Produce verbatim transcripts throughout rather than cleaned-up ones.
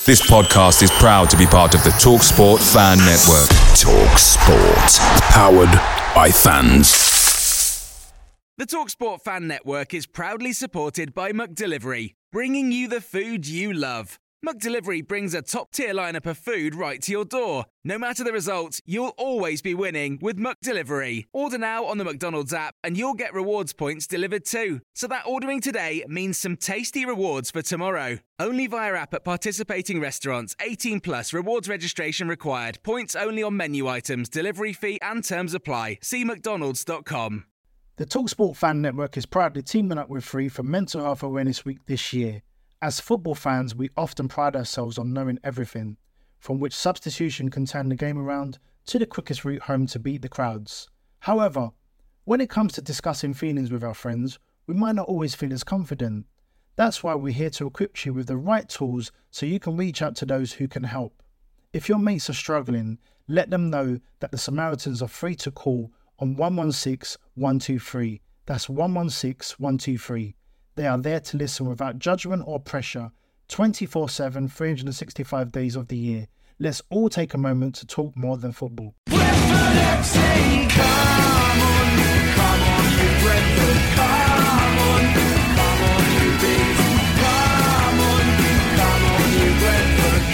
This podcast is proud to be part of the TalkSport Fan Network. TalkSport. Powered by fans. The TalkSport Fan Network is proudly supported by McDelivery, bringing you the food you love. McDelivery brings a top-tier lineup of food right to your door. No matter the result, you'll always be winning with McDelivery. Order now on the McDonald's app and you'll get rewards points delivered too. So that ordering today means some tasty rewards for tomorrow. Only via app at participating restaurants. eighteen plus, rewards registration required. Points only on menu items, delivery fee and terms apply. See mcdonalds dot com. The TalkSport Fan Network is proudly teaming up with Free for Mental Health Awareness Week this year. As football fans, we often pride ourselves on knowing everything, from which substitution can turn the game around to the quickest route home to beat the crowds. However, when it comes to discussing feelings with our friends, we might not always feel as confident. That's why we're here to equip you with the right tools so you can reach out to those who can help. If your mates are struggling, let them know that the Samaritans are free to call on one one six, one two three. That's one one six, one two three. They are there to listen without judgment or pressure, twenty-four seven, three hundred sixty-five days of the year. Let's all take a moment to talk more than football. Brentford F C, come on, come on, you Brentford, come on, come on, you Bees, come on, come on, you Brentford,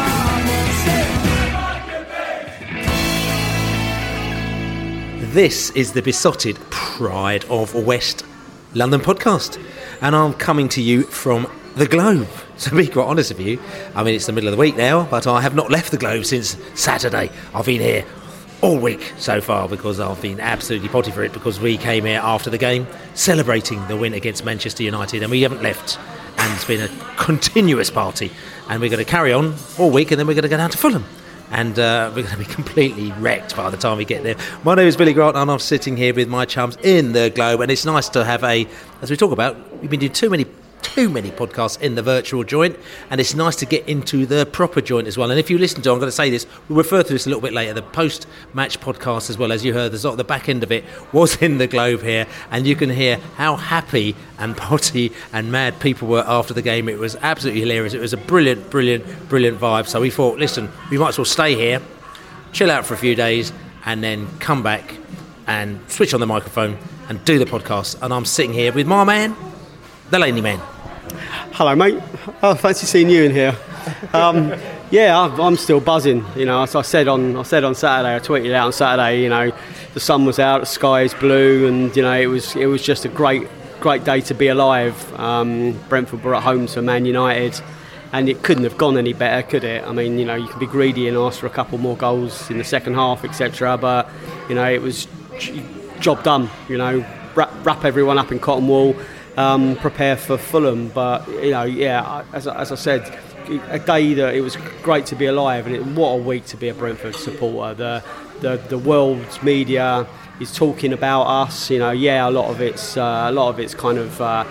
come on, say, This is the besotted Pride of West London podcast, and I'm coming to you from the Globe. To be quite honest with you, I mean, it's the middle of the week now, but I have not left the Globe since Saturday. I've been here all week so far because I've been absolutely potty for it, because we came here after the game celebrating the win against Manchester United, and we haven't left, and it's been a continuous party, and we're going to carry on all week, and then we're going to go down to Fulham. And uh, we're going to be completely wrecked by the time we get there. My name is Billy Grant, and I'm sitting here with my chums in the Globe. And it's nice to have a, as we talk about, we've been doing too many, too many podcasts in the virtual joint, and it's nice to get into the proper joint as well. And if you listen to, I'm going to say this, we'll refer to this a little bit later, the post-match podcast as well. As you heard, the, sort of the back end of it was in the Globe here, and you can hear how happy and potty and mad people were after the game. It was absolutely hilarious. It was a brilliant, brilliant, brilliant vibe. So we thought, listen, we might as well stay here, chill out for a few days, and then come back and switch on the microphone and do the podcast. And I'm sitting here with my man, the Laney Man. Hello, mate. Oh, fancy seeing you in here. Um, yeah, I'm still buzzing. You know, as I said on, I said on Saturday, I tweeted it out on Saturday. You know, the sun was out, the sky is blue, and you know, it was it was just a great, great day to be alive. Um, Brentford were at home to Man United, and it couldn't have gone any better, could it? I mean, you know, you can be greedy and ask for a couple more goals in the second half, et cetera. But you know, it was job done. You know, wrap, wrap everyone up in cotton wool. Um, prepare for Fulham, but you know, yeah, as, as I said, a day that it was great to be alive, and it, what a week to be a Brentford supporter. The the the world's media is talking about us. You know, yeah, a lot of it's uh, a lot of it's kind of uh,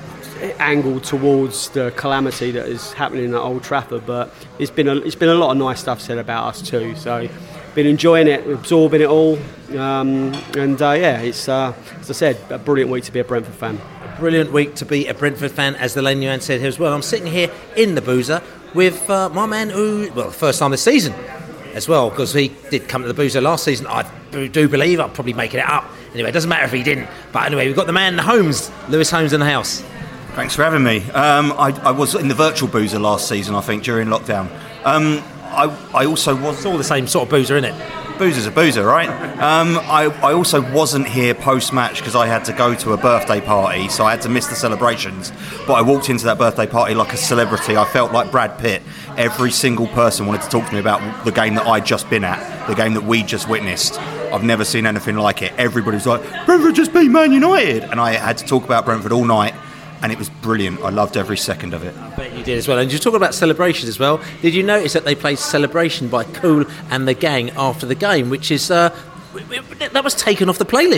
angled towards the calamity that is happening at Old Trafford, but it's been a, it's been a lot of nice stuff said about us too. So, been enjoying it, absorbing it all, um, and uh, yeah, it's uh, as I said, a brilliant week to be a Brentford fan. Brilliant week to be a Brentford fan, as the Laney Man said here as well. I'm sitting here in the Boozer with uh, my man who, well, first time this season as well, because he did come to the Boozer last season. I do believe, I'm probably making it up. Anyway, it doesn't matter if he didn't. But anyway, we've got the man, Holmes, Lewis Holmes in the house. Thanks for having me. Um, I, I was in the virtual Boozer last season, I think, during lockdown. Um, I, I also was... It's all the same sort of Boozer, isn't it? Boozer's a boozer, right? Um, I, I also wasn't here post-match because I had to go to a birthday party, so I had to miss the celebrations. But I walked into that birthday party like a celebrity. I felt like Brad Pitt. Every single person wanted to talk to me about the game that I'd just been at, the game that we just witnessed. I've never seen anything like it. Everybody was like, Brentford just beat Man United! And I had to talk about Brentford all night. And it was brilliant. I loved every second of it. I bet you did as well. And you're talking about celebrations as well. Did you notice that they played Celebration by Kool and the Gang after the game, which is uh, that was taken off the playlist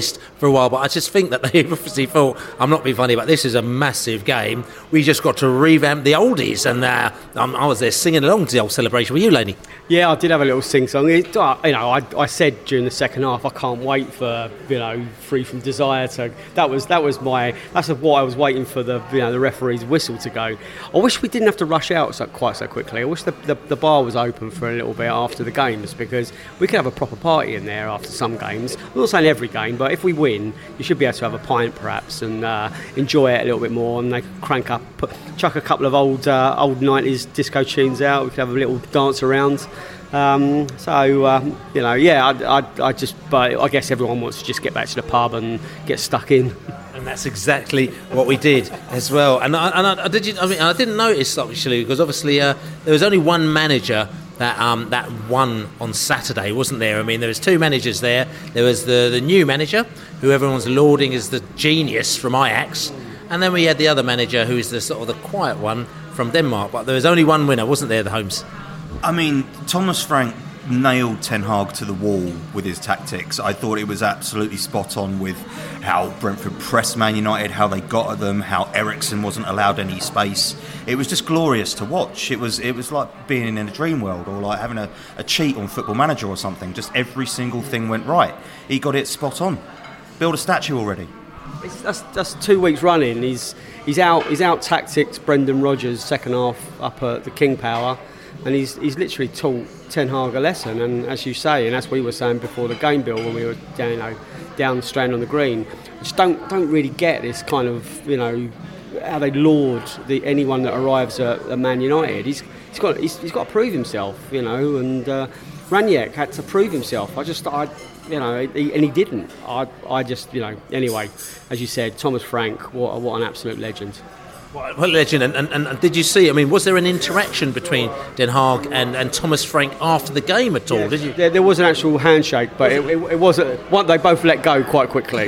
for a while, but I just think that they obviously thought, I'm not being funny, but this is a massive game. We just got to revamp the oldies, and uh, um, I was there singing along to the old celebration. Were you, Laney? Yeah, I did have a little sing-song. It, uh, you know, I, I said during the second half, I can't wait for, you know, Free From Desire to. That was that was my. That's what I was waiting for the, you know, the referee's whistle to go. I wish we didn't have to rush out so, quite so quickly. I wish the, the the bar was open for a little bit after the games, because we could have a proper party in there after some games. I'm not saying every game, but if we win, you should be able to have a pint perhaps and uh, enjoy it a little bit more. And they could crank up, put, chuck a couple of old uh, old nineties disco tunes out. We could have a little dance around. Um, so um, you know, yeah, I, I, I just, but I guess everyone wants to just get back to the pub and get stuck in. And that's exactly what we did as well. And I, and I, I did. I mean, I didn't notice actually, because obviously uh, there was only one manager that um, that won on Saturday, wasn't there? I mean, there was two managers there. There was the the new manager, who everyone's lauding as the genius from Ajax, and then we had the other manager, who is the sort of the quiet one from Denmark. But there was only one winner, wasn't there? The Holmes. I mean, Thomas Frank nailed Ten Hag to the wall with his tactics. I thought it was absolutely spot on with how Brentford pressed Man United, how they got at them, how Eriksen wasn't allowed any space. It was just glorious to watch. It was it was like being in a dream world, or like having a, a cheat on Football Manager or something. Just every single thing went right. He got it spot on. Build a statue already. It's, that's, that's two weeks running. He's he's out he's out tactics Brendan Rodgers second half up at the King Power. And he's he's literally taught Ten Hag a lesson, and as you say, and as we were saying before the game, Bill, when we were down, you know, down the Strand on the green, just don't don't really get this kind of, you know, how they laud the anyone that arrives at, at Man United. He's he's got he's, he's got to prove himself, you know, and uh, Ranić had to prove himself. I just I you know, he, and he didn't. I I just you know anyway, as you said, Thomas Frank, what what an absolute legend. What a legend. And, and, and did you see, I mean, was there an interaction between Den Haag and, and Thomas Frank after the game at all? Yeah, did you? There, there was an actual handshake, but it, it, it wasn't. One, they both let go quite quickly.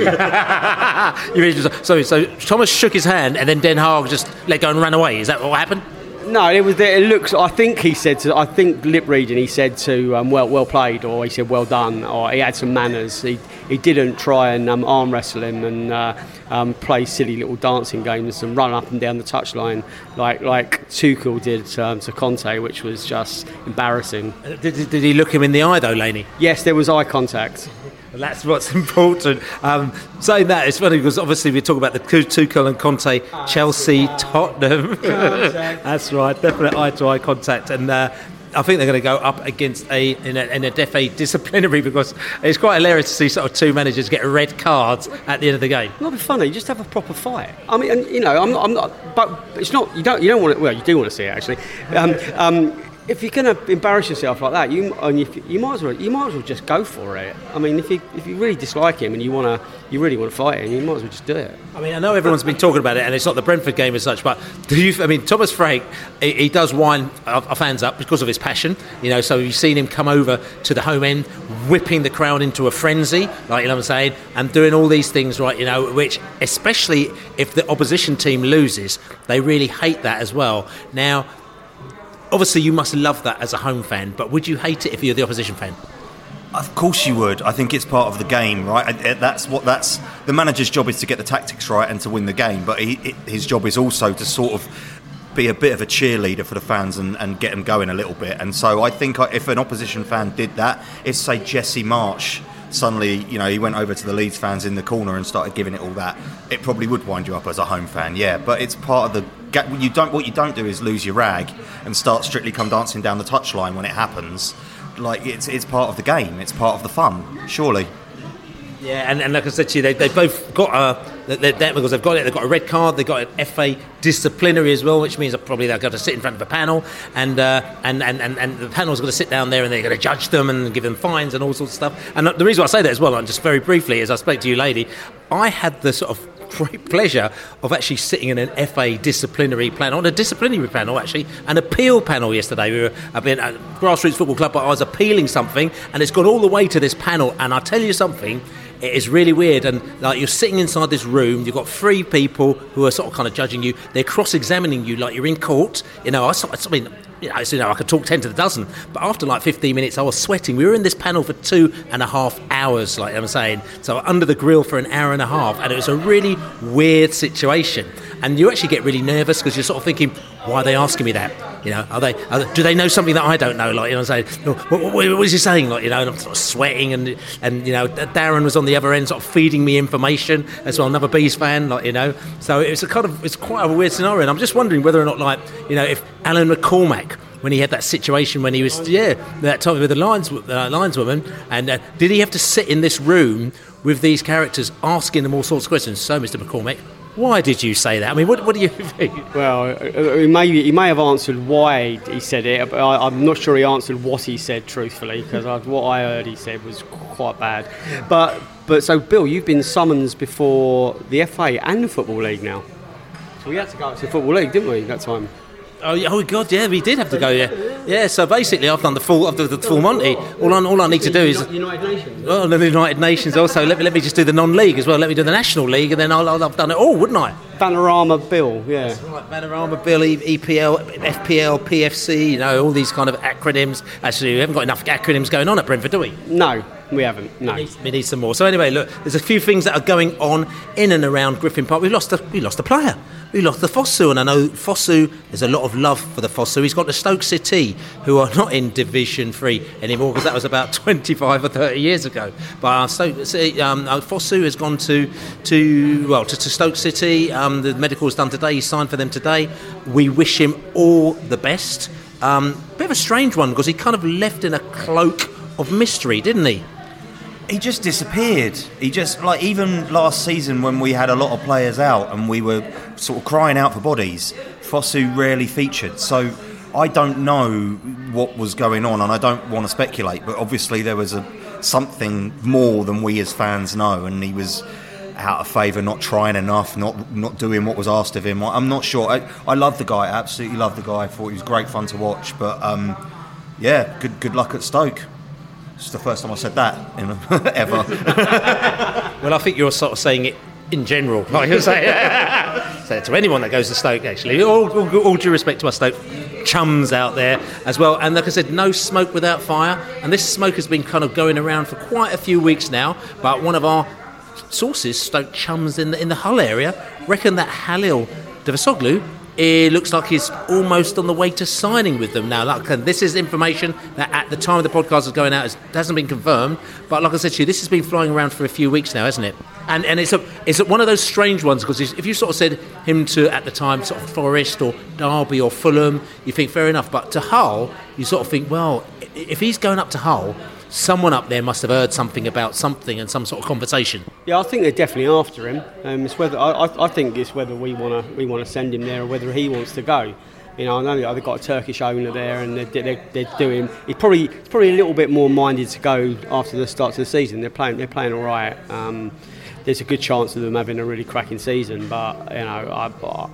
You mean, so, so Thomas shook his hand and then Den Haag just let go and ran away. Is that what happened? No, it was. There, it looks. I think he said to. I think lip reading. He said to um, well, well played, or he said well done, or he had some manners. He he didn't try and um, arm wrestle him and uh, um, play silly little dancing games and run up and down the touchline like like Tuchel did um, to Conte, which was just embarrassing. Did, did, did he look him in the eye though, Laney? Yes, there was eye contact. Well, that's what's important. Um, saying that, it's funny because obviously we talk about the Tuchel and Conte, Chelsea, Tottenham. That's right, definite eye-to-eye contact, and uh, I think they're going to go up against a in a, in a F A disciplinary, because it's quite hilarious to see sort of two managers get red cards at the end of the game. Not be funny, just have a proper fight. I mean, and, you know, I'm not, I'm not, but it's not. You don't, you don't want to. Well, you do want to see it actually. Um, um, If you're going to embarrass yourself like that, you and if, you might as well you might as well just go for it. I mean, if you if you really dislike him and you want to you really want to fight him, you might as well just do it. I mean, I know everyone's been talking about it, and it's not the Brentford game as such, but do you? I mean, Thomas Frank, he, he does wind our, our fans up because of his passion, you know. So you've seen him come over to the home end, whipping the crowd into a frenzy, like, you know what I'm saying, and doing all these things, right? You know, which especially if the opposition team loses, they really hate that as well. Now, obviously, you must love that as a home fan, but would you hate it if you're the opposition fan? Of course you would. I think it's part of the game, right? That's what that's the manager's job is to get the tactics right and to win the game. But he, his job is also to sort of be a bit of a cheerleader for the fans and, and get them going a little bit. And so I think if an opposition fan did that, if say Jesse Marsch suddenly, you know, he went over to the Leeds fans in the corner and started giving it all that, it probably would wind you up as a home fan, yeah. But it's part of the you don't what you don't do is lose your rag and start Strictly Come Dancing down the touchline when it happens. Like, it's it's part of the game, it's part of the fun, surely. Yeah, and, and like I said to you, they they both got a they, they, because they've got it. They've got a red card. They've got an F A disciplinary as well, which means that probably they're going to sit in front of a panel, and uh, and, and, and and the panel's going to sit down there and they're going to judge them and give them fines and all sorts of stuff. And the reason why I say that as well, and just very briefly, as I spoke to you, lady, I had the sort of great pleasure of actually sitting in an F A disciplinary panel, on a disciplinary panel actually, an appeal panel yesterday. We were I've been at Grassroots Football Club, but I was appealing something, and it's gone all the way to this panel. And I'll tell you something, it is really weird. And like, you're sitting inside this room, you've got three people who are sort of kind of judging you. They're cross-examining you like you're in court. You know, I, I mean, you know, so, you know, I could talk ten to the dozen, but after like fifteen minutes, I was sweating. We were in this panel for two and a half hours, like I'm saying, so under the grill for an hour and a half, and it was a really weird situation. And you actually get really nervous because you're sort of thinking, why are they asking me that? You know, are they? Are they do they know something that I don't know? Like, you know, saying, what, what, what is he saying? Like, you know, and I'm sort of sweating, and and you know, Darren was on the other end, sort of feeding me information as well. Another Bees fan, like, you know. So it's a kind of it's quite a weird scenario, and I'm just wondering whether or not, like, you know, if Alan McCormack, when he had that situation when he was yeah that time with the Lions uh, lineswoman, and uh, did he have to sit in this room with these characters asking them all sorts of questions? So, Mister McCormack, why did you say that? I mean, what, what do you think? Well, he may, he may have answered why he said it, but I, I'm not sure he answered what he said, truthfully, because what I heard he said was quite bad. But, but so, Bill, you've been summoned before the F A and the Football League now. So we had to go to the Football League, didn't we, that time? Oh, oh God, yeah, we did have to go, yeah. Yeah, so basically I've done the full, I've done the full Monty. All I, all I need to do is... United Nations. Oh, the United Nations also. Let me, let me just do the non-league as well. Let me do the National League, and then I'll, I'll have done it all, wouldn't I? Panorama Bill, yeah. That's right, Panorama Bill, e- EPL, F P L, P F C, you know, all these kind of acronyms. Actually, we haven't got enough acronyms going on at Brentford, do we? No, we haven't, no. We need, we need some more. So anyway, look, there's a few things that are going on in and around Griffin Park. We lost a, we lost a player. We lost the Fosu, and I know Fosu, there's a lot of love for the Fosu. He's got the Stoke City, who are not in Division three anymore, because that was about twenty-five or thirty years ago. But uh, Stoke, um, uh, Fosu has gone to, to well, to, to Stoke City. Um, the medical is done today. He signed for them today. We wish him all the best. Um, bit of a strange one, because he kind of left in a cloak of mystery, didn't he? He just disappeared. He just, like, even last season when we had a lot of players out and we were sort of crying out for bodies, Fosu rarely featured. So I don't know what was going on, and I don't want to speculate, but obviously there was a something more than we as fans know, and he was out of favour, not trying enough, not not doing what was asked of him. I'm not sure. I, I love the guy, I absolutely love the guy. I thought he was great fun to watch, but um, yeah, good good luck at Stoke. It's the first time I said that, you know, ever. Well, I think you're sort of saying it in general, like you're saying. Say it to anyone that goes to Stoke, actually. All, all, all due respect to my Stoke chums out there as well. And like I said, no smoke without fire. And this smoke has been kind of going around for quite a few weeks now. But one of our sources, Stoke chums in the, in the Hull area, reckon that Halil Devasoglu, it looks like he's almost on the way to signing with them now. Like, this is information that at the time of the podcast is going out, it hasn't been confirmed. But like I said to you, this has been flying around for a few weeks now, hasn't it? And and it's a it's one of those strange ones, because if you sort of said him to, at the time, sort of Forest or Derby or Fulham, you think fair enough. But to Hull, you sort of think, well, if he's going up to Hull, someone up there must have heard something about something and some sort of conversation. Yeah, I think they're definitely after him. Um, it's whether I, I, I think it's whether we want to we want to send him there or whether he wants to go. You know, I know they've got a Turkish owner there, and they're, they're, they're doing. He's probably he's probably a little bit more minded to go after the start of the season. They're playing they're playing all right. Um, there's a good chance of them having a really cracking season, but you know, I.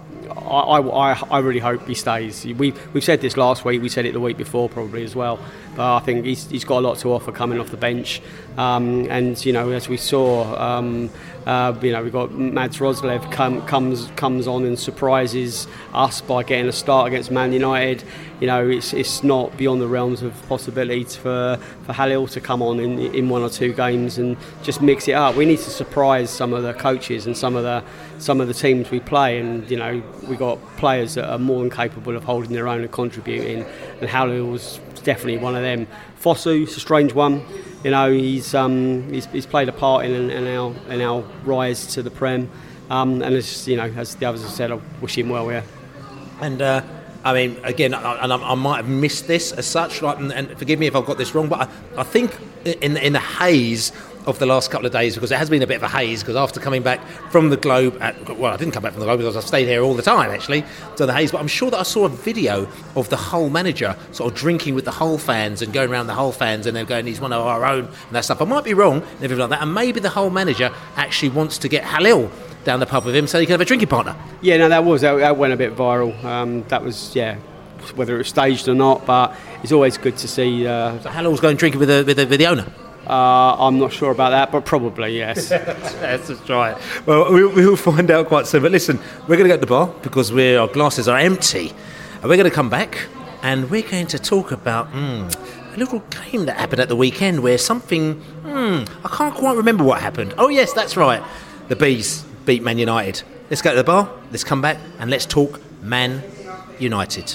I, I, I really hope he stays. We, we've said this last week, we said it the week before probably as well, but I think he's, he's got a lot to offer coming off the bench. Um, and, you know, as we saw, um, uh, you know, we've got Mads Roslev come, comes comes on and surprises us by getting a start against Man United. You know, it's it's not beyond the realms of possibility for, for Halil to come on in, in one or two games and just mix it up. We need to surprise some of the coaches and some of the some of the teams we play, and, you know, we've got players that are more than capable of holding their own and contributing, and Halil was definitely one of them. Fosu's a strange one. You know, he's um, he's, he's played a part in, in our in our rise to the Prem, um, and as you know, as the others have said, I wish him well. Yeah. And uh, I mean, again, I, and I, I might have missed this as such, like, and, and forgive me if I've got this wrong, but I, I think in in the haze of the last couple of days, because it has been a bit of a haze, because after coming back from the Globe, at, well, I didn't come back from the Globe because I've stayed here all the time, actually, to the haze, but I'm sure that I saw a video of the Hull manager sort of drinking with the Hull fans and going around the Hull fans, and they're going, he's one of our own, and that stuff. I might be wrong, and everything like that, and maybe the Hull manager actually wants to get Halil down the pub with him so he can have a drinking partner. Yeah, no, that was, that, that went a bit viral. Um, that was, yeah, whether it was staged or not, but it's always good to see. Uh, so Halil's going drinking with the, with the, with the owner? Uh, I'm not sure about that, but probably, yes. Let's just try it. Well, we, we'll find out quite soon. But listen, we're going to go to the bar because we're, our glasses are empty. And we're going to come back and we're going to talk about mm, a little game that happened at the weekend where something, mm, I can't quite remember what happened. Oh yes, that's right. The Bees beat Man United. Let's go to the bar, let's come back and let's talk Man United.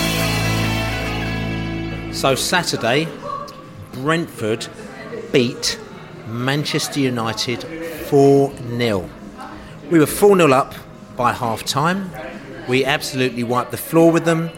So Saturday, Brentford beat Manchester United four nil. We were four nil up by half time. We absolutely wiped the floor with them.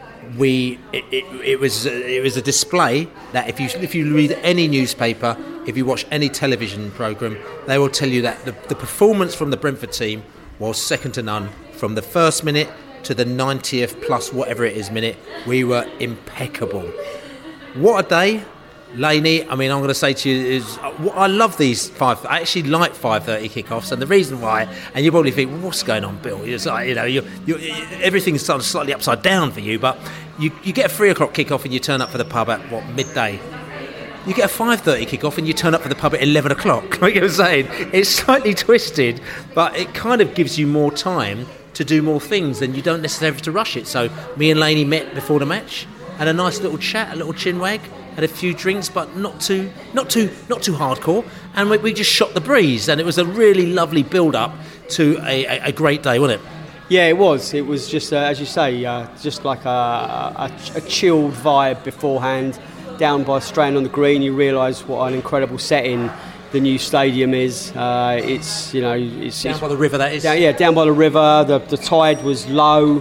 We it, it, it was it was a display that if you if you read any newspaper, if you watch any television programme, they will tell you that the, the performance from the Brentford team was second to none. From the first minute to the ninetieth plus whatever it is minute, we were impeccable. What a day. Laney, I mean, I'm going to say to you is I love these five. I actually like five thirty kickoffs, and the reason why, and you probably think, well, what's going on, Bill? It's like, you know, you you everything's sort of slightly upside down for you, but you, you get a three o'clock kickoff and you turn up for the pub at what midday. You get a five thirty kickoff and you turn up for the pub at eleven o'clock. Like you were saying, it's slightly twisted, but it kind of gives you more time to do more things, and you don't necessarily have to rush it. So me and Laney met before the match, had a nice little chat, a little chin wag. Had a few drinks, but not too, not too, not too hardcore, and we, we just shot the breeze, and it was a really lovely build-up to a, a, a great day, wasn't it? Yeah, it was. It was just, uh, as you say, uh, just like a, a, a chilled vibe beforehand. Down by Strand on the Green, you realise what an incredible setting the new stadium is. Uh, it's, you know, it's down it's, by the river. That is. Down, yeah, down by the river. The the tide was low.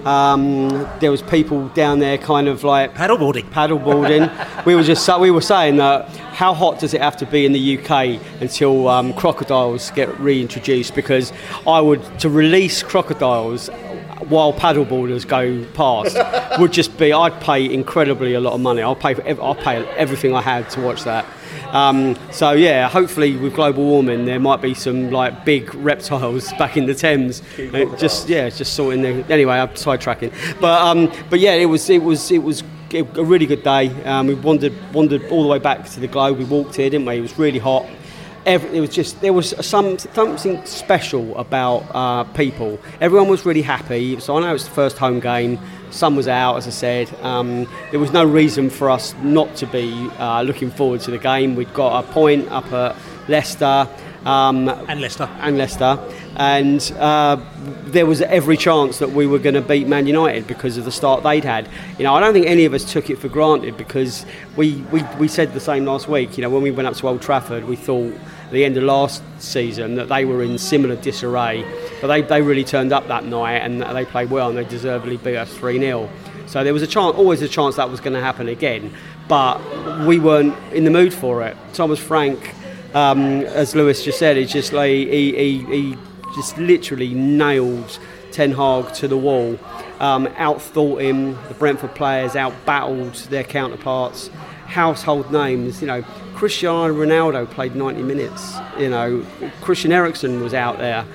Um, there was people down there kind of like paddleboarding paddleboarding we were just we were saying that how hot does it have to be in the U K until um, crocodiles get reintroduced, because I would to release crocodiles while paddleboarders go past would just be, I'd pay incredibly a lot of money. I'll pay for, I'll pay everything I had to watch that. Um, so yeah, hopefully with global warming there might be some like big reptiles back in the Thames. Uh, just yeah, just sorting the anyway. I'm sidetracking, but um, but yeah, it was it was it was a really good day. Um, we wandered wandered all the way back to the Globe. We walked here, didn't we? It was really hot. Every, it was just there was some something special about uh, people. Everyone was really happy. So I know it's the first home game. Sun was out, as I said. Um, there was no reason for us not to be uh, looking forward to the game. We'd got a point up at Leicester. Um, and Leicester. And Leicester. And uh, there was every chance that we were going to beat Man United because of the start they'd had. You know, I don't think any of us took it for granted, because we, we, we said the same last week. You know, when we went up to Old Trafford, we thought at the end of last season that they were in similar disarray. But they, they really turned up that night and they played well, and they deservedly beat us three nil. So there was a chance, always a chance that was going to happen again. But we weren't in the mood for it. Thomas Frank, um, as Lewis just said, it's just like he, he, he just literally nailed Ten Hag to the wall. Um, outthought him. The Brentford players out-battled their counterparts. Household names, you know. Cristiano Ronaldo played ninety minutes. You know, Christian Eriksen was out there.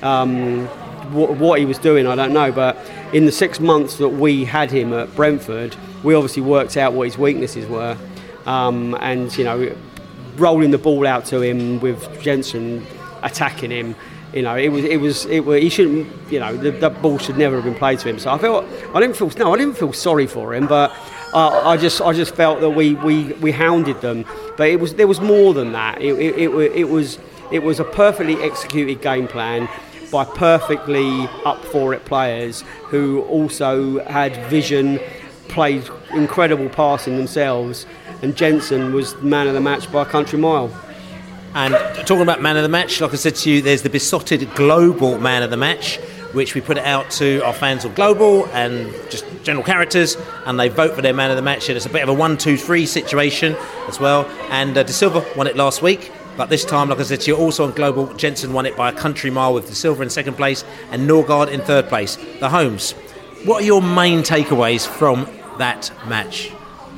Um, what, what he was doing, I don't know, but in the six months that we had him at Brentford, we obviously worked out what his weaknesses were, um, and you know, rolling the ball out to him with Jensen attacking him. You know, it was, it was, it was. He shouldn't. You know, the, that ball should never have been played to him. So I felt, I didn't feel, no, I didn't feel sorry for him, but uh, I just, I just felt that we, we, we hounded them. But it was, there was more than that. It, it, it, it was, it was a perfectly executed game plan by perfectly up for it players who also had vision, played incredible passing themselves, and Jensen was man of the match by a country mile. And talking about man of the match, like I said to you, there's the besotted global man of the match, which we put it out to our fans of Global and just general characters, and they vote for their man of the match. And it's a bit of a one two three situation as well. And uh, De Silva won it last week. But this time, like I said to you, also on Global, Jensen won it by a country mile with De Silva in second place and Norgard in third place. The Holmes, what are your main takeaways from that match?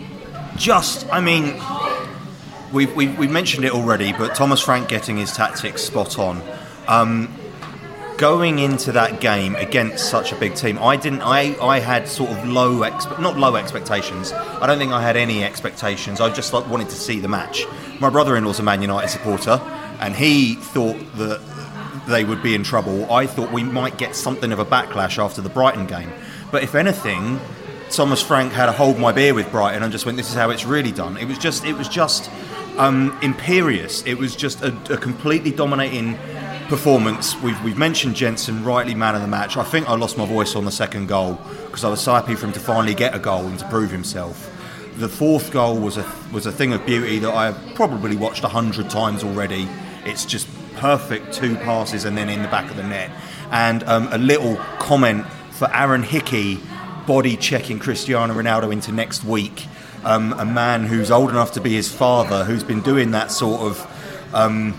Just, I mean, we've, we've, we've mentioned it already, but Thomas Frank getting his tactics spot on. Um, going into that game against such a big team, I didn't. I, I had sort of low, expe- not low expectations. I don't think I had any expectations. I just like, wanted to see the match. My brother-in-law's a Man United supporter, and he thought that they would be in trouble. I thought we might get something of a backlash after the Brighton game. But if anything, Thomas Frank had a hold my beer with Brighton and just went, this is how it's really done. It was just, it was just um, imperious. It was just a, a completely dominating performance. We've, we've mentioned Jensen, rightly man of the match. I think I lost my voice on the second goal because I was so happy for him to finally get a goal and to prove himself. The fourth goal was a was a thing of beauty that I have probably watched a hundred times already. It's just perfect two passes and then in the back of the net. And um, a little comment for Aaron Hickey, body checking Cristiano Ronaldo into next week. Um, a man who's old enough to be his father, who's been doing that sort of. Um,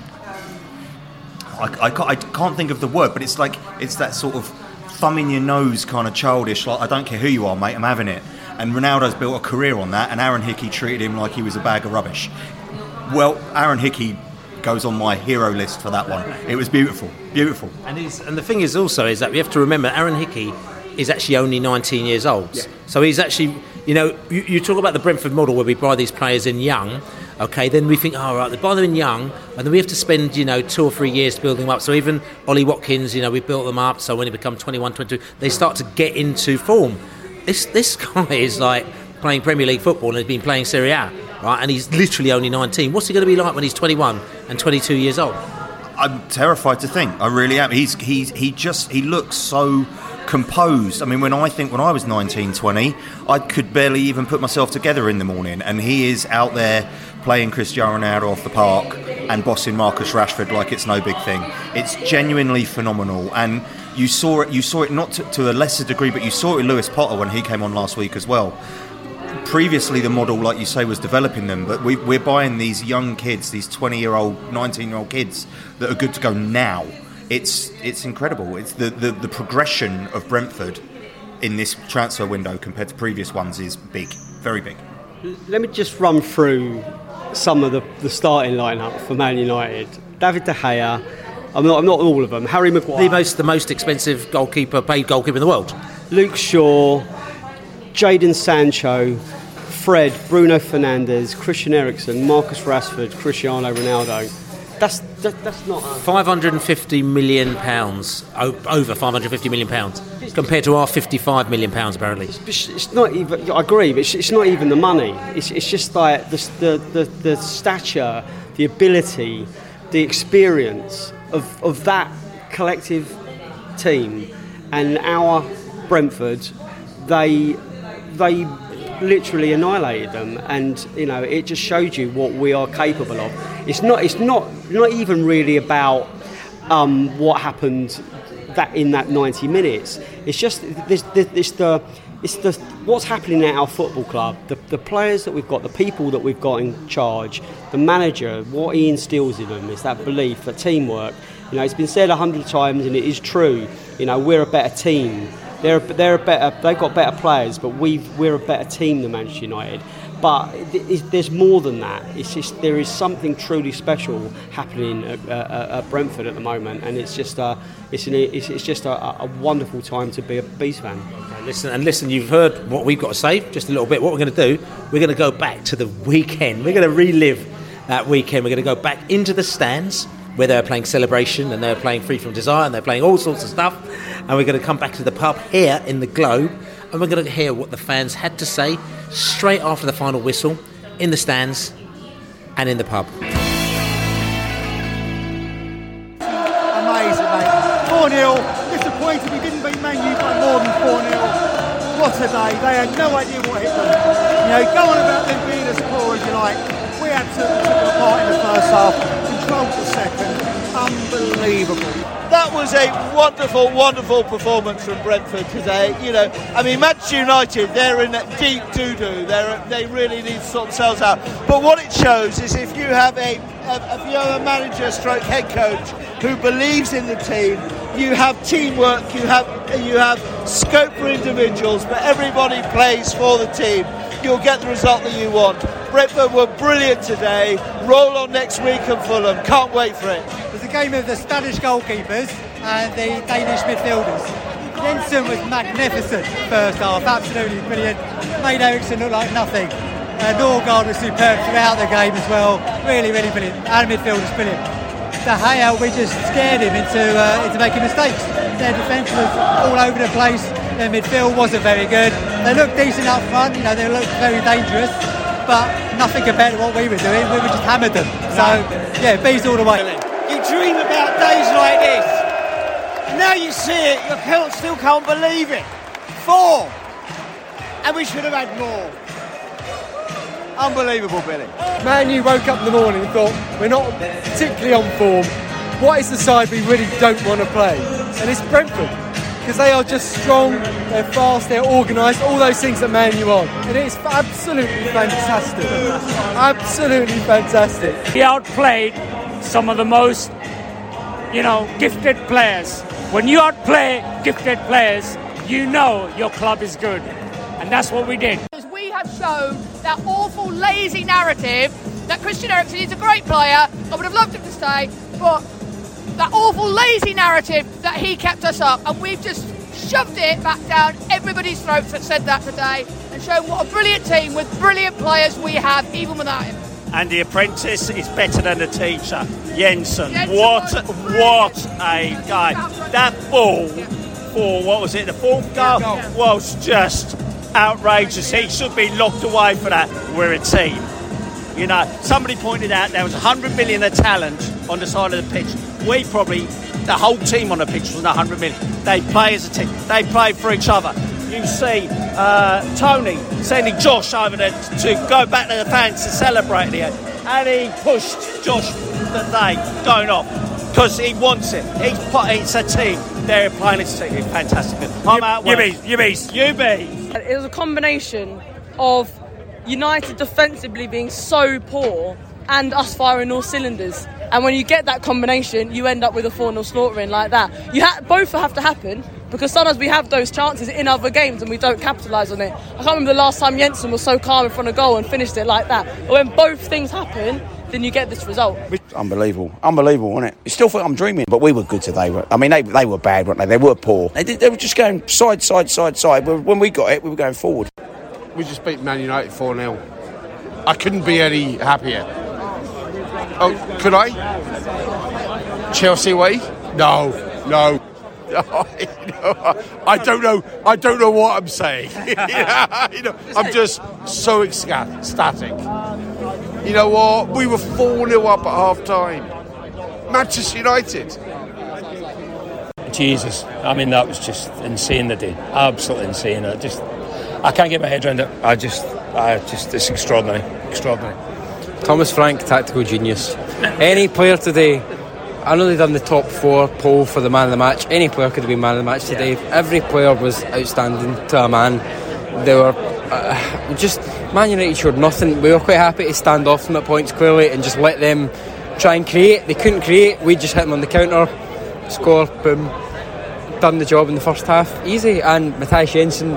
I, I, can't, I can't think of the word, but it's like it's that sort of thumb in your nose kind of childish. Like, I don't care who you are, mate. I'm having it. And Ronaldo's built a career on that, and Aaron Hickey treated him like he was a bag of rubbish. Well, Aaron Hickey goes on my hero list for that one. It was beautiful, beautiful. And he's, and the thing is also is that we have to remember Aaron Hickey is actually only nineteen years old. Yeah. So he's actually, you know, you, you talk about the Brentford model where we buy these players in young. Okay, then we think, oh, right, they buy them in young, and then we have to spend, you know, two or three years to build them up. So even Ollie Watkins, you know, we built them up. So when he become twenty-one, twenty-two, they start to get into form. This this guy is like playing Premier League football and has been playing Serie A, right? And he's literally only nineteen. What's he going to be like when he's twenty-one and twenty-two years old? I'm terrified to think. I really am. He's he's he just he looks so composed. I mean, when I think when I was nineteen, twenty, I could barely even put myself together in the morning, and he is out there playing Cristiano Ronaldo off the park and bossing Marcus Rashford like it's no big thing. It's genuinely phenomenal, and you saw it. You saw it not to, to a lesser degree, but you saw it with Lewis Potter when he came on last week as well. Previously, the model, like you say, was developing them, but we, we're buying these young kids, these twenty-year-old, nineteen-year-old kids that are good to go now. It's it's incredible. It's the, the, the progression of Brentford in this transfer window compared to previous ones is big, very big. Let me just run through some of the, the starting lineup for Man United. David De Gea. I'm not. I'm not all of them. Harry Maguire, the most the most expensive goalkeeper, paid goalkeeper in the world. Luke Shaw, Jadon Sancho, Fred, Bruno Fernandes, Christian Eriksen, Marcus Rashford, Cristiano Ronaldo. That's that, that's not a... five hundred fifty million pounds, over five hundred fifty million pounds, compared to our fifty-five million pounds apparently. It's, it's not even. I agree, but it's, it's not even the money. It's it's just like the the the, the stature, the ability, the experience of of that collective team, and our Brentford. They they literally annihilated them, and you know it just showed you what we are capable of. It's not it's not not even really about um, what happened that in that ninety minutes. It's just this this the it's the what's happening at our football club. The the players that we've got, the people that we've got in charge, the manager, what he instills in them is that belief, that teamwork. You know, it's been said a hundred times, and it is true. You know, we're a better team. They're they're a better. They've got better players, but we've we're a better team than Manchester United. But there's more than that. It's just there is something truly special happening at, uh, at Brentford at the moment, and it's just a it's an, it's, it's just a, a wonderful time to be a Bees fan. Okay, listen and listen. You've heard what we've got to say. Just a little bit. What we're going to do? We're going to go back to the weekend. We're going to relive that weekend. We're going to go back into the stands where they were playing Celebration and they were playing Free From Desire and they're playing all sorts of stuff, and we're going to come back to the pub here in the Globe, and we're going to hear what the fans had to say straight after the final whistle in the stands and in the pub. Amazing, mate. four nil, disappointed we didn't beat Man U by more than four nil. What a day, they had no idea what hit them. You know, go on about them being as poor as you like. We had to took part in the first half, controlled the second. Unbelievable. That was a wonderful, wonderful performance from Brentford today. You know, I mean, Manchester United, they're in deep doo-doo. They're, they really need to sort themselves out. But what it shows is if you have a, a, if you have a manager stroke head coach who believes in the team, you have teamwork, you have you have scope for individuals, but everybody plays for the team. You'll get the result that you want. Brentford were brilliant today. Roll on next week and Fulham. Can't wait for it. It was a game of the Spanish goalkeepers and the Danish midfielders. Jensen was magnificent first half, absolutely brilliant. Made Eriksen look like nothing. Uh, Norgard was superb throughout the game as well. Really, really brilliant. Our midfield was brilliant. De Gea, we just scared him into uh, into making mistakes. Their defence was all over the place. Their midfield wasn't very good. They looked decent up front, you know, they looked very dangerous, but nothing compared to what we were doing. We were just hammered them. So, yeah, B's all the way. You dream about days like this. Now you see it, you can't, still can't believe it. Four. And we should have had more. Unbelievable, Billy. Man, you woke up in the morning and thought, we're not particularly on form. What is the side we really don't want to play? And it's Brentford. Because they are just strong, they're fast, they're organised, all those things that Man U are. And it's absolutely fantastic. Absolutely fantastic. He outplayed some of the most, you know, gifted players. When you outplay gifted players, you know your club is good. And that's what we did. We have shown that awful, lazy narrative that Christian Eriksen is a great player. I would have loved him to stay, but that awful, lazy narrative that he kept us up, and we've just shoved it back down everybody's throats that said that today, and shown what a brilliant team with brilliant players we have, even without him. And the apprentice is better than the teacher. Jensen, Jensen what, what a guy. That ball for, what was it, the fourth goal, yeah, was just outrageous. He should be locked away for that. We're a team. You know, somebody pointed out there was one hundred million of talent on the side of the pitch. We probably, the whole team on the pitch was one hundred million. They play as a team. They play for each other. You see uh, Tony sending Josh over there to go back to the fans to celebrate here. And he pushed Josh the day going off because he wants it. He's, it's a team. They're playing as a team. It's fantastic. I'm out. You bees, you bees. You bees. It was a combination of United defensively being so poor and us firing all cylinders. And when you get that combination, you end up with a four nil slaughtering like that. You ha- both have to happen, because sometimes we have those chances in other games and we don't capitalise on it. I can't remember the last time Jensen was so calm in front of goal and finished it like that. But when both things happen, then you get this result. Unbelievable, unbelievable, wasn't it? You still think I'm dreaming, but we were good today. I mean, they they were bad, weren't they? They were poor. They did, they were just going side, side, side, side. When we got it, we were going forward. We just beat Man United four nil. I couldn't be any happier. Oh, could I? Chelsea way? No, no. I don't know. I don't know what I'm saying. you know, I'm just so ecstatic. You know what? We were four nil up at half time. Manchester United. Jesus, I mean, that was just insane the day. Absolutely insane. I just, I can't get my head around it. I just, I just, it's extraordinary, extraordinary. Thomas Frank, tactical genius. Any player today, I know they've done the top four poll for the man of the match. Any player could have been man of the match today. Yeah. Every player was outstanding to a man. They were uh, just, Man United showed nothing. We were quite happy to stand off them at points clearly and just let them try and create. They couldn't create. We just hit them on the counter, score, boom, done the job in the first half, easy. And Matthias Jensen,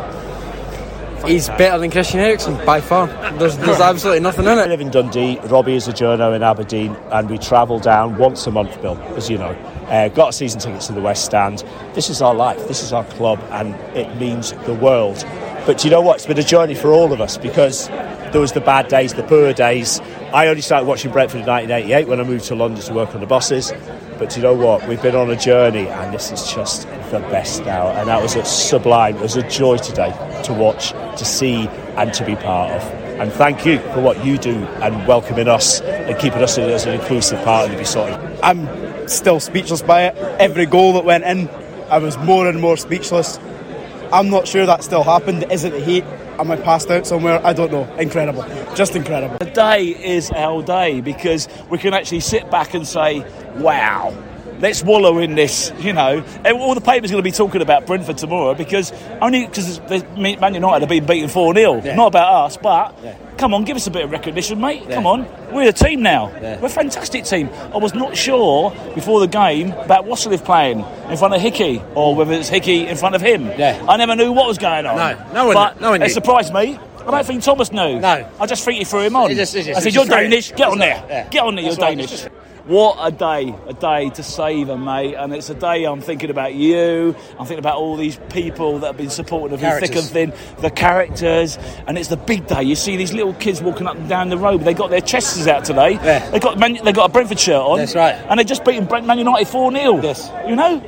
he's better than Christian Eriksen by far. There's, there's absolutely nothing in it. I live in Dundee. Robbie is a journo in Aberdeen, and we travel down once a month, Bill, as you know. Uh, got season tickets to the West Stand. This is our life. This is our club, and it means the world. But do you know what? It's been a journey for all of us, because there was the bad days, the poor days. I only started watching Brentford in nineteen eighty-eight when I moved to London to work on the buses. But do you know what? We've been on a journey, and this is just the best now. And that was a sublime. It was a joy today to watch, to see, and to be part of. And thank you for what you do and welcoming us and keeping us as an inclusive part of the Beesotted. I'm still speechless by it. Every goal that went in, I was more and more speechless. I'm not sure that still happened. Is it the heat? Am I passed out somewhere? I don't know. Incredible. Just incredible. The day is our day, because we can actually sit back and say, wow, let's wallow in this, you know. All the paper's going to be talking about Brentford tomorrow, because only because Man United have been beaten four nil. Yeah. Not about us, but yeah. Come on, give us a bit of recognition, mate. Yeah. Come on. We're a team now. Yeah. We're a fantastic team. I was not sure before the game about Wassiliff playing in front of Hickey, or whether it's Hickey in front of him. Yeah. I never knew what was going on. No, no one, but no one it knew. surprised me. I don't think Thomas knew. No. I just think he threw him on. He just, he just, I said, you're Danish, get on there. Yeah. Get on there, That's you're right. Danish. What a day, a day to savour, mate. And it's a day I'm thinking about you. I'm thinking about all these people that have been supporting of you thick and thin, the characters. And it's the big day. You see these little kids walking up and down the road. They got their chests out today. Yeah. They got Man, they got a Brentford shirt on. That's right. And they just beaten Man United four nil. Yes. You know?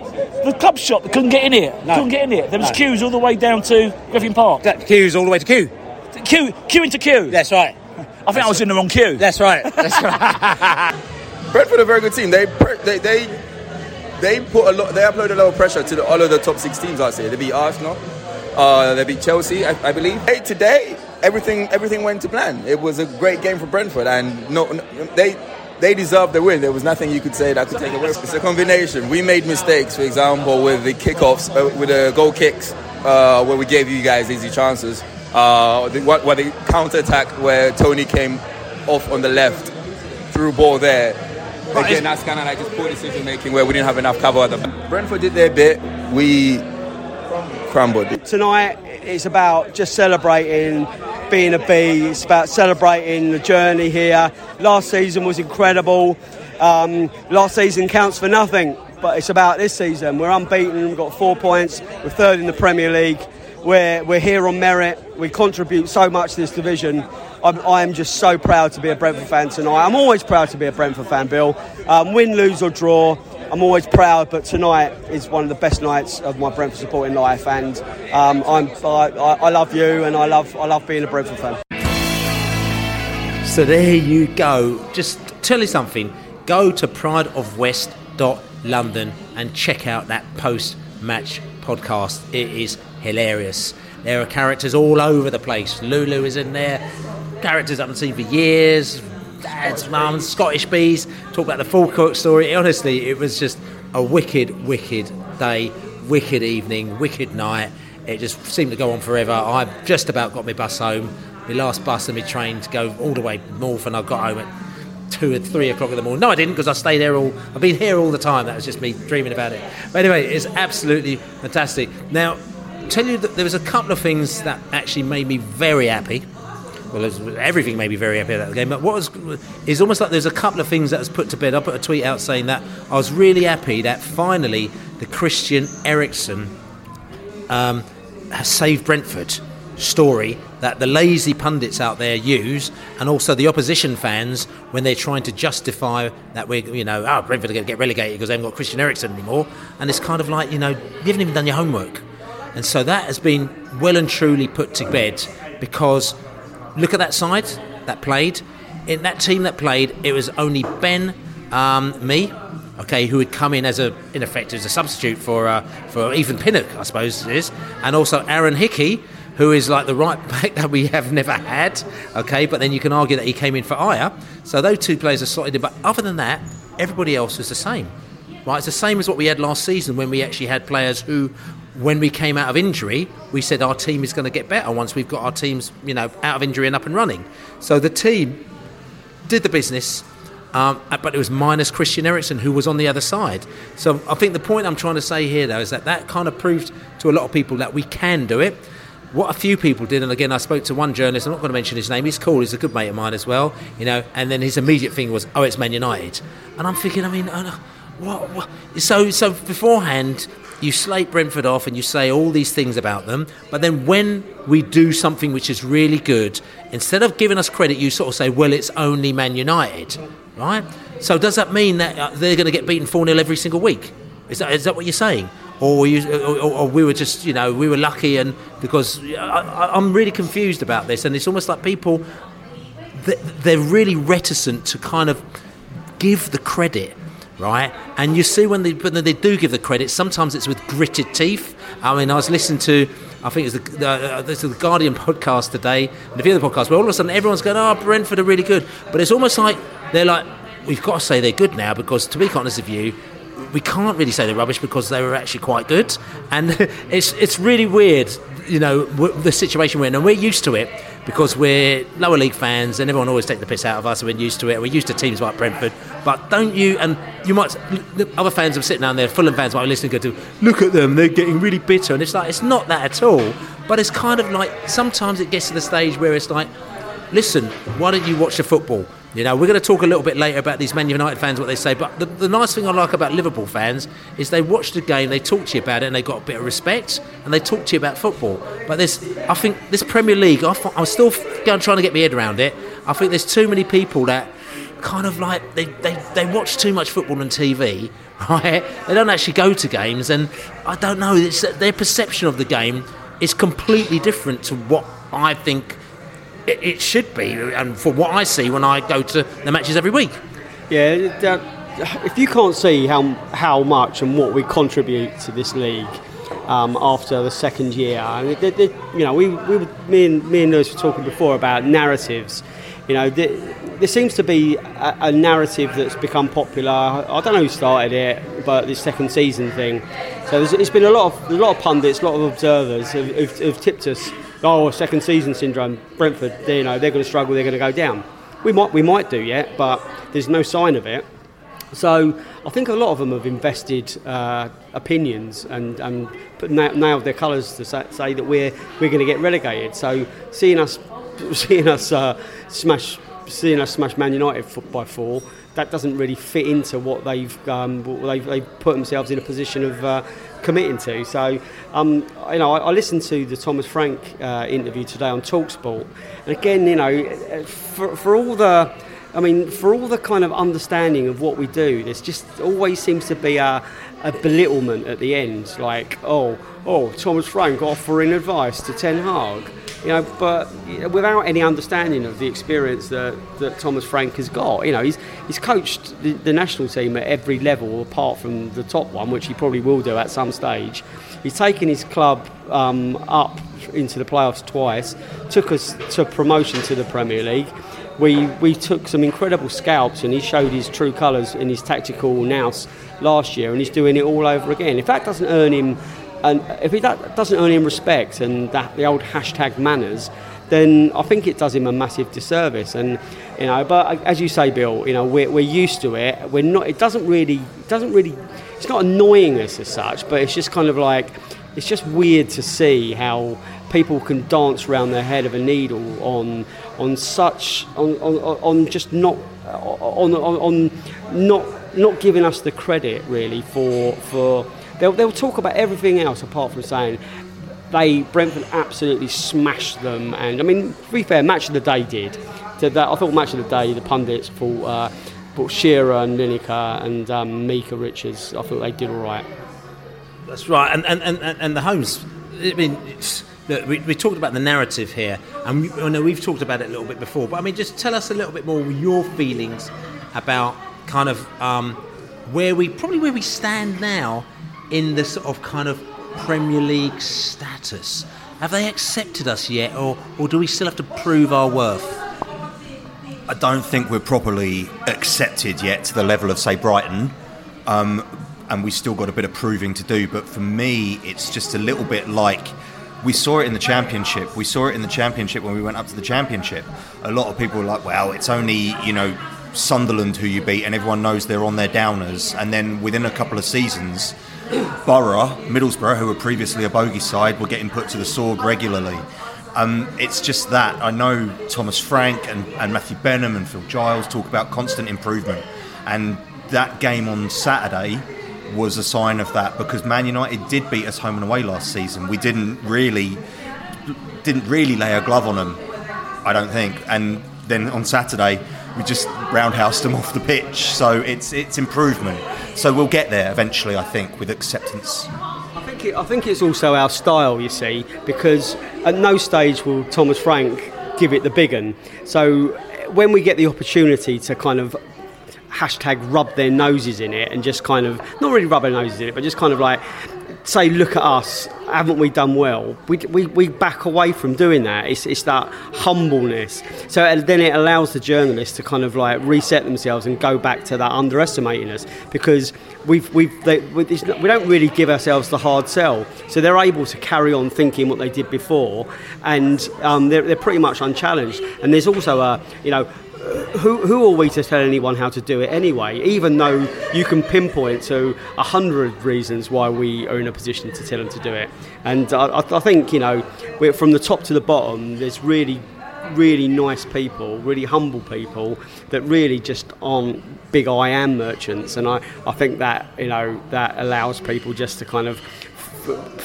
the club shop that couldn't get in here. No. Couldn't get in here. There was No. queues all the way down to Griffin Park. That queues all the way to queue. Queue, queue into queue. That's right. I think I was in the wrong queue. That's right. That's right. Brentford are a very good team. They they they, they put a lot. They applied a lot of pressure to the, all of the top six teams last year. They beat Arsenal. Uh, they beat Chelsea, I, I believe. Hey, today everything everything went to plan. It was a great game for Brentford, and no, no they. They deserved the win. There was nothing you could say that could take away. It's a combination. We made mistakes, for example, with the kickoffs, uh, with the goal kicks, uh, where we gave you guys easy chances. Uh, the, what, what the counter attack where Tony came off on the left, threw ball there. Again, that's kind of like just poor decision making where we didn't have enough cover at the back. Brentford did their bit. We crumbled. Tonight, it's about just celebrating being a B. It's about celebrating the journey here. Last season was incredible. Um, last season counts for nothing, but it's about this season. We're unbeaten. We've got four points. We're third in the Premier League. We're, we're here on merit. We contribute so much to this division. I'm, I am just so proud to be a Brentford fan tonight. I'm always proud to be a Brentford fan, Bill. Um, win, lose or draw, I'm always proud, but tonight is one of the best nights of my Brentford supporting life, and um, I'm, I, I love you, and I love I love being a Brentford fan. So there you go. Just tell you something. Go to pride of west dot london and check out that post-match podcast. It is hilarious. There are characters all over the place. Lulu is in there. Characters I haven't seen for years. Dads, mums, Scottish bees. Talk about the Falkirk story. Honestly, it was just a wicked, wicked day, wicked evening, wicked night. It just seemed to go on forever. I just about got my bus home. My last bus and my train to go all the way north, and I got home at two or three o'clock in the morning. No, I didn't, because I stayed there all. I've been here all the time. That was just me dreaming about it. But anyway, it's absolutely fantastic. Now, tell you that there was a couple of things that actually made me very happy. Well, everything made me very happy about the game. But what was is almost like there's a couple of things that was put to bed. I put a tweet out saying that I was really happy that finally the Christian Eriksen um, has saved Brentford story that the lazy pundits out there use, and also the opposition fans when they're trying to justify that we're, you know, oh, Brentford are going to get relegated because they haven't got Christian Eriksen anymore. And it's kind of like, you know, you haven't even done your homework. And so that has been well and truly put to bed, because look at that side that played. In that team that played, it was only Ben, um, me, okay, who had come in as a, in effect, as a substitute for uh, for Ethan Pinnock, I suppose it is, and also Aaron Hickey, who is like the right back that we have never had, okay, but then you can argue that he came in for Aya. So those two players are slotted in, but other than that, everybody else was the same, right? It's the same as what we had last season when we actually had players who, when we came out of injury, we said our team is going to get better once we've got our teams, you know, out of injury and up and running. So the team did the business, um, but it was minus Christian Eriksen, who was on the other side. So I think the point I'm trying to say here, though, is that that kind of proved to a lot of people that we can do it. What a few people did, and again, I spoke to one journalist, I'm not going to mention his name, he's cool, he's a good mate of mine as well, you know, and then his immediate thing was, oh, it's Man United. And I'm thinking, I mean, what, what? So, so beforehand, you slate Brentford off and you say all these things about them, but then when we do something which is really good, instead of giving us credit, you sort of say, well, it's only Man United, right? So does that mean that they're going to get beaten four nil every single week? Is that, is that what you're saying? Or, you, or, or we were just, you know, we were lucky, and because I, I'm really confused about this, and it's almost like people, they're really reticent to kind of give the credit, right? And you see when they, when they do give the credit, sometimes it's with gritted teeth. I mean, I was listening to, I think it was the, uh, this is the Guardian podcast today, and a few other podcasts, where all of a sudden everyone's going, oh, Brentford are really good. But it's almost like they're like, we've got to say they're good now, because to be honest with you, we can't really say they're rubbish because they were actually quite good. And it's it's really weird, you know, the situation we're in. And we're used to it because we're lower league fans and everyone always takes the piss out of us, and we're used to it. We're used to teams like Brentford. But don't you, and you might, other fans are sitting down there, Fulham fans might be listening, go to, look at them, they're getting really bitter. And it's like, it's not that at all. But it's kind of like, sometimes it gets to the stage where it's like, listen, why don't you watch the football? You know, we're going to talk a little bit later about these Man United fans, what they say, but the, the nice thing I like about Liverpool fans is they watch the game, they talk to you about it, and they've got a bit of respect, and they talk to you about football. But there's, I think this Premier League, I, I'm still going, trying to get my head around it. I think there's too many people that kind of like they, they, they watch too much football on T V, right? They don't actually go to games, and I don't know, it's, their perception of the game is completely different to what I think it, it should be, and for what I see when I go to the matches every week. Yeah, that, if you can't see how how much and what we contribute to this league um, after the second year, I mean, they, they, you know, we, we were, me and me and Lewis were talking before about narratives. You know, there, there seems to be a, a narrative that's become popular. I don't know who started it, but this second season thing. So there's, there's been a lot of a lot of pundits, a lot of observers who've, who've, who've tipped us. Oh, second season syndrome. Brentford, they, you know, they're going to struggle. They're going to go down. We might we might do yet, but there's no sign of it. So I think a lot of them have invested uh, opinions and, and put, nailed their colours to say, say that we're we're going to get relegated. So seeing us seeing us uh, smash seeing us smash Man United by four, that doesn't really fit into what they've um, what they've, they've put themselves in a position of uh, committing to. So um, you know, I, I listened to the Thomas Frank uh, interview today on TalkSport, and again, you know, for for all the I mean, for all the kind of understanding of what we do, there's just always seems to be a, a belittlement at the end, like, oh, oh, Thomas Frank offering advice to Ten Hag, you know, but without any understanding of the experience that, that Thomas Frank has got. You know, he's he's coached the, the national team at every level apart from the top one, which he probably will do at some stage. He's taken his club um, up into the playoffs twice, took us to promotion to the Premier League. We we took some incredible scalps, and he showed his true colours in his tactical nous last year, and he's doing it all over again. If that doesn't earn him, and if it that doesn't earn him respect and that the old hashtag manners, then I think it does him a massive disservice. And you know, but as you say, Bill, you know, we're we're used to it. We're not. It doesn't really it doesn't really. It's not annoying us as such, but it's just kind of like it's just weird to see how people can dance around their head of a needle on on such on on, on just not on, on on not not giving us the credit really for for they'll they'll talk about everything else apart from saying they Brentford absolutely smashed them. And I mean, to be fair, Match of the Day did. Did that, I thought Match of the Day, the pundits thought uh, thought Shearer and Lineker and um, Mika Richards, I thought they did all right. That's right, and and, and, and the Holmes, I mean, it's, look, we, we talked about the narrative here, and we, I know we've talked about it a little bit before, but I mean, just tell us a little bit more your feelings about kind of um, where we, probably where we stand now in the sort of kind of Premier League status. Have they accepted us yet, or, or do we still have to prove our worth? I don't think we're properly accepted yet to the level of, say, Brighton. Um, and we've still got a bit of proving to do, but for me it's just a little bit like we saw it in the Championship we saw it in the Championship when we went up to the Championship. A lot of people were like, well, it's only, you know, Sunderland who you beat, and everyone knows they're on their downers. And then within a couple of seasons, Borough, Middlesbrough, who were previously a bogey side, were getting put to the sword regularly. Um, it's just that I know Thomas Frank and, and Matthew Benham and Phil Giles talk about constant improvement, and that game on Saturday was a sign of that, because Man United did beat us home and away last season. We didn't really didn't really lay a glove on them, I don't think. And then on Saturday we just roundhoused them off the pitch. So it's it's improvement. So we'll get there eventually, I think, with acceptance. I think it, I think it's also our style, you see, because at no stage will Thomas Frank give it the big un. So when we get the opportunity to kind of hashtag rub their noses in it and just kind of, not really rub their noses in it, but just kind of like say, look at us, haven't we done well? We we, we back away from doing that. It's it's that humbleness. So then it allows the journalists to kind of like reset themselves and go back to that underestimating us, because we've we've they, we don't really give ourselves the hard sell. So they're able to carry on thinking what they did before, and um, they're they're pretty much unchallenged. And there's also a you know. Who, who are we to tell anyone how to do it anyway, even though you can pinpoint to a hundred reasons why we are in a position to tell them to do it. And I, I think, you know, we're from the top to the bottom, there's really, really nice people, really humble people that really just aren't big I am merchants. And I, I think that, you know, that allows people just to kind of f- f-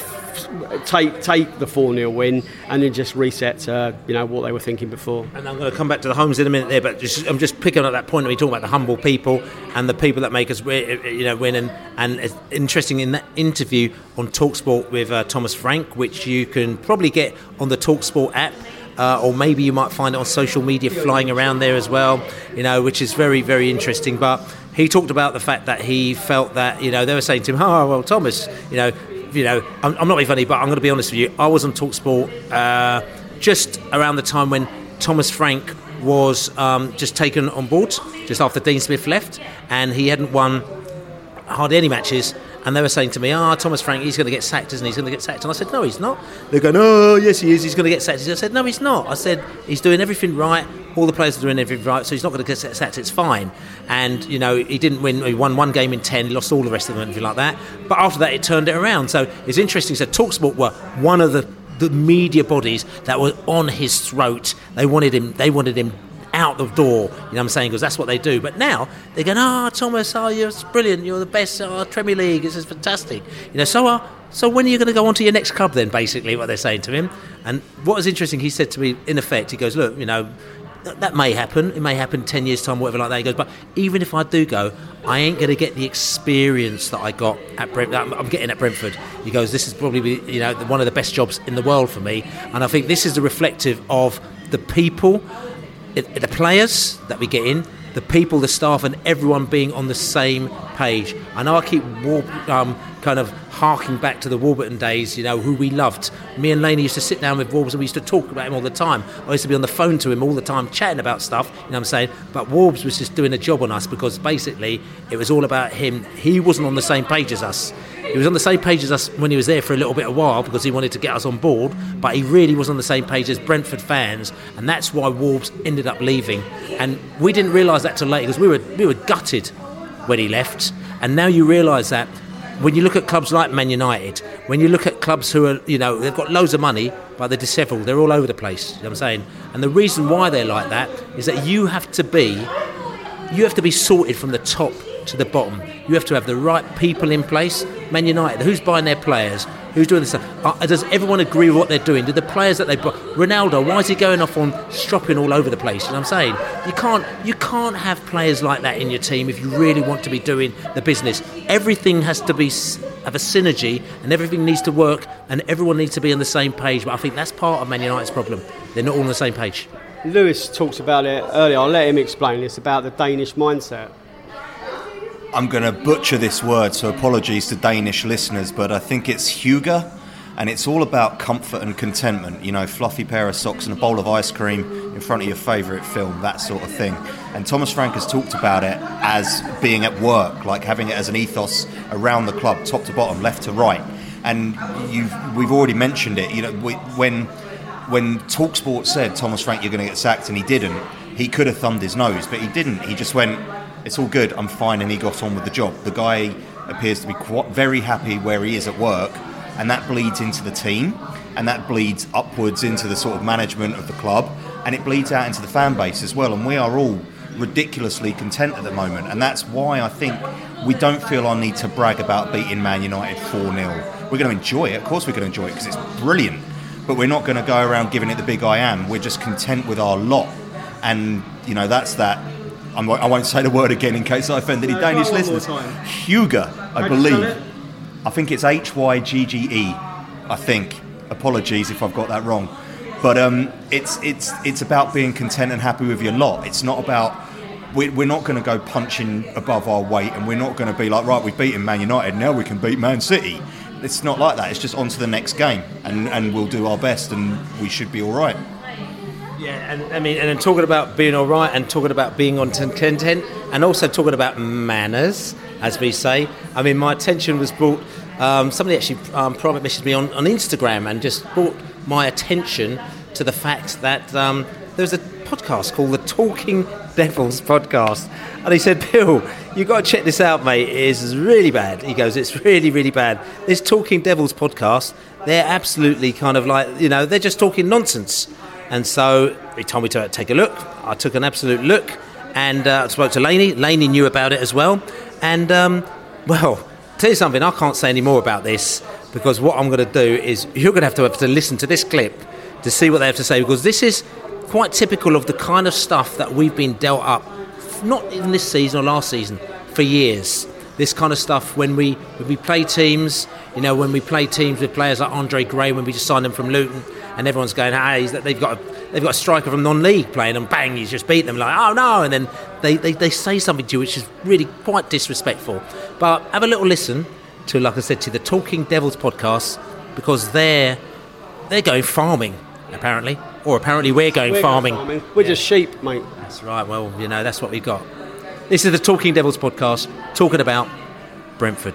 take take the four nil win and then just reset to, you know, what they were thinking before. And I'm going to come back to the homes in a minute there, but just, I'm just picking up that point of me talking about the humble people and the people that make us, you know, win. And, and it's interesting in that interview on TalkSport with uh, Thomas Frank, which you can probably get on the TalkSport app. Uh, or maybe you might find it on social media flying around there as well, you know, which is very, very interesting. But he talked about the fact that he felt that, you know, they were saying to him, oh, well, Thomas, you know, you know, I'm, I'm not being funny, but I'm going to be honest with you. I was on TalkSport uh, just around the time when Thomas Frank was um, just taken on board, just after Dean Smith left, and he hadn't won hardly any matches. And they were saying to me, ah, oh, Thomas Frank, he's going to get sacked, isn't he? He's going to get sacked. And I said, no, he's not. They're going, oh, yes, he is. He's going to get sacked. I said, no, he's not. I said, he's doing everything right. All the players are doing everything right, so he's not going to get sacked. It's fine. And, you know, he didn't win. He won one game in ten. He lost all the rest of them, anything like that. But after that, it turned it around. So it's interesting. So TalkSport were one of the, the media bodies that were on his throat. They wanted him. They wanted him out the door, you know what I'm saying, because that's what they do. But now they're going, oh, Thomas, oh, you're brilliant, you're the best, oh, Premier League, this is fantastic, you know. So, uh, so when are you going to go on to your next club then? Basically, what they're saying to him. And what was interesting, he said to me, in effect, he goes, look, you know, th- that may happen. It may happen ten years time, whatever like that. He goes, but even if I do go, I ain't going to get the experience that I got at Brent. I'm getting at Brentford. He goes, this is probably, you know, one of the best jobs in the world for me. And I think this is the reflective of the people, the players that we get in, the people, the staff, and everyone being on the same page. I know I keep war- um, kind of harking back to the Warburton days, you know, who we loved. Me and Laney used to sit down with Warbs and we used to talk about him all the time. I used to be on the phone to him all the time, chatting about stuff, you know what I'm saying? But Warbs was just doing a job on us because basically it was all about him. He wasn't on the same page as us. He was on the same page as us when he was there for a little bit of while because he wanted to get us on board, but he really was on the same page as Brentford fans, and that's why Warbs ended up leaving. And we didn't realise that till later because we were we were gutted when he left. And now you realise that when you look at clubs like Man United, when you look at clubs who are, you know, they've got loads of money, but they're dishevelled, they're all over the place, you know what I'm saying? And the reason why they're like that is that you have to be, you have to be sorted from the top to the bottom. You have to have the right people in place. Man United, who's buying their players? Who's doing this stuff? Uh, does everyone agree with what they're doing? Do the players that they bought? Ronaldo, why is he going off on stropping all over the place? You know what I'm saying? You can't, you can't have players like that in your team if you really want to be doing the business. Everything has to be have a synergy, and everything needs to work, and everyone needs to be on the same page. But I think that's part of Man United's problem. They're not all on the same page. Lewis talked about it earlier. I'll let him explain this about the Danish mindset. I'm going to butcher this word, so apologies to Danish listeners, but I think it's hygge, and it's all about comfort and contentment. You know, fluffy pair of socks and a bowl of ice cream in front of your favourite film, that sort of thing. And Thomas Frank has talked about it as being at work, like having it as an ethos around the club, top to bottom, left to right. And you've, we've already mentioned it. You know, we, when when TalkSport said, Thomas Frank, you're going to get sacked, and he didn't, he could have thumbed his nose, but he didn't. He just went, it's all good, I'm fine, and he got on with the job. The guy appears to be quite, very happy where he is at work, and that bleeds into the team, and that bleeds upwards into the sort of management of the club, and it bleeds out into the fan base as well, and we are all ridiculously content at the moment, and that's why I think we don't feel our need to brag about beating Man United four nil. We're going to enjoy it, of course we're going to enjoy it, because it's brilliant, but we're not going to go around giving it the big I am. We're just content with our lot, and, you know, that's that. I'm, I won't say the word again in case I offend any no, Danish listeners. Hygge, I believe. I think it's H Y G G E. I think. Apologies if I've got that wrong. But um, it's it's it's about being content and happy with your lot. It's not about. We're, we're not going to go punching above our weight, and we're not going to be like, right, we've beaten Man United, now we can beat Man City. It's not like that. It's just on to the next game, and, and we'll do our best, and we should be all right. Yeah, and I mean, and then talking about being all right, and talking about being on content, and also talking about manners, as we say. I mean, my attention was brought. Um, somebody actually um, private messaged me on, on Instagram and just brought my attention to the fact that um, there's a podcast called the Talking Devils podcast, and he said, "Bill, you got to check this out, mate. It is really bad." He goes, "It's really, really bad. This Talking Devils podcast, they're absolutely kind of like, you know, they're just talking nonsense." And so he told me to take a look. I took an absolute look, and uh, I spoke to Laney. Laney knew about it as well. And, um, well, tell you something, I can't say any more about this, because what I'm going to do is you're going to have to have to listen to this clip to see what they have to say, because this is quite typical of the kind of stuff that we've been dealt up, not in this season or last season, for years. This kind of stuff when we when we play teams, you know, when we play teams with players like Andre Gray, when we just signed them from Luton, and everyone's going, hey, that they've got a, they've got a striker from non-league playing, and bang, he's just beat them, like, oh no, and then they, they, they say something to you which is really quite disrespectful. But have a little listen to, like I said, to the Talking Devils podcast, because they're they're going farming, apparently, or apparently we're going We're farming. going farming. We're just sheep, mate. That's right. Well, you know, that's what we've got. This is the Talking Devils podcast, talking about Brentford.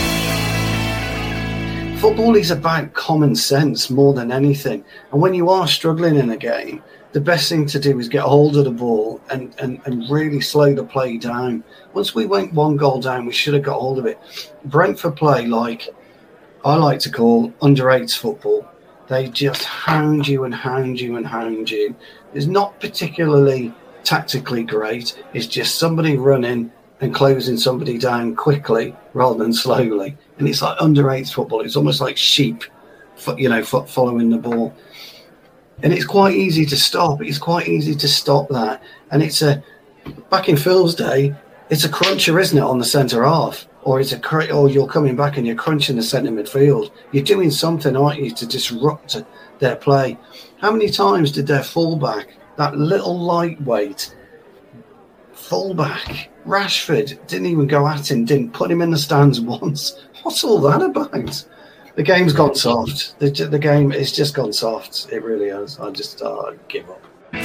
Football is about common sense more than anything. And when you are struggling in a game, the best thing to do is get hold of the ball and, and, and really slow the play down. Once we went one goal down, we should have got hold of it. Brentford play like I like to call under eights football. They just hound you and hound you and hound you. It's not particularly tactically great. It's just somebody running and closing somebody down quickly rather than slowly. And it's like under eights football. It's almost like sheep, you know, following the ball. And it's quite easy to stop. It's quite easy to stop that. And it's a, back in Phil's day, it's a cruncher, isn't it, on the centre half? Or it's a or you're coming back and you're crunching the centre midfield. You're doing something, aren't you, to disrupt their play. How many times did their fullback, that little lightweight fullback, Rashford, didn't even go at him, didn't put him in the stands once? What's all that about? The game's gone soft. The, the game is just gone soft. It really has. I just uh, give up.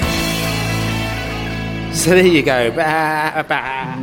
So there you go. Bah, bah.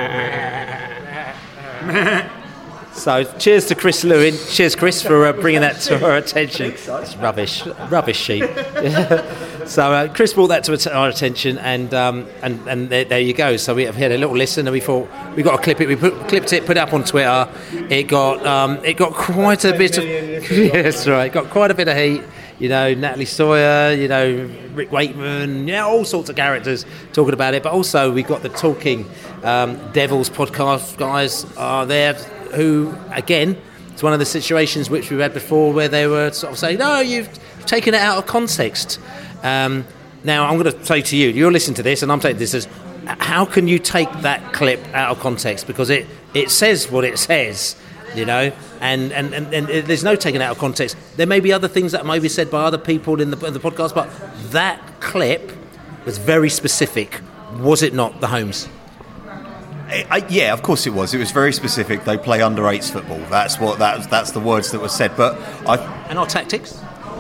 So cheers to Chris Lewin. Cheers, Chris, for uh, bringing that to our attention. It's rubbish, rubbish sheep. So uh, Chris brought that to our attention, and um, and and there, there you go. So we had a little listen, and we thought we got to clip it. We put, clipped it, put it up on Twitter. It got um, it got quite a bit of yes, right. Got quite a bit of heat. You know, Natalie Sawyer, you know, Rick Wakeman, yeah, all sorts of characters talking about it. But also we got the Talking um, Devils podcast guys are there, who, again, it's one of the situations which we've had before where they were sort of saying, no, you've taken it out of context. Um, now, I'm going to say to you, you're listening to this, and I'm taking this as, how can you take that clip out of context? Because it, it says what it says, you know, and, and, and, and there's no taking it out of context. There may be other things that may be said by other people in the, in the podcast, but that clip was very specific, was it not, the Holmes? I, I, yeah, of course it was. It was very specific. They play under eights football. That's what that, that's the words that were said. But I and our tactics.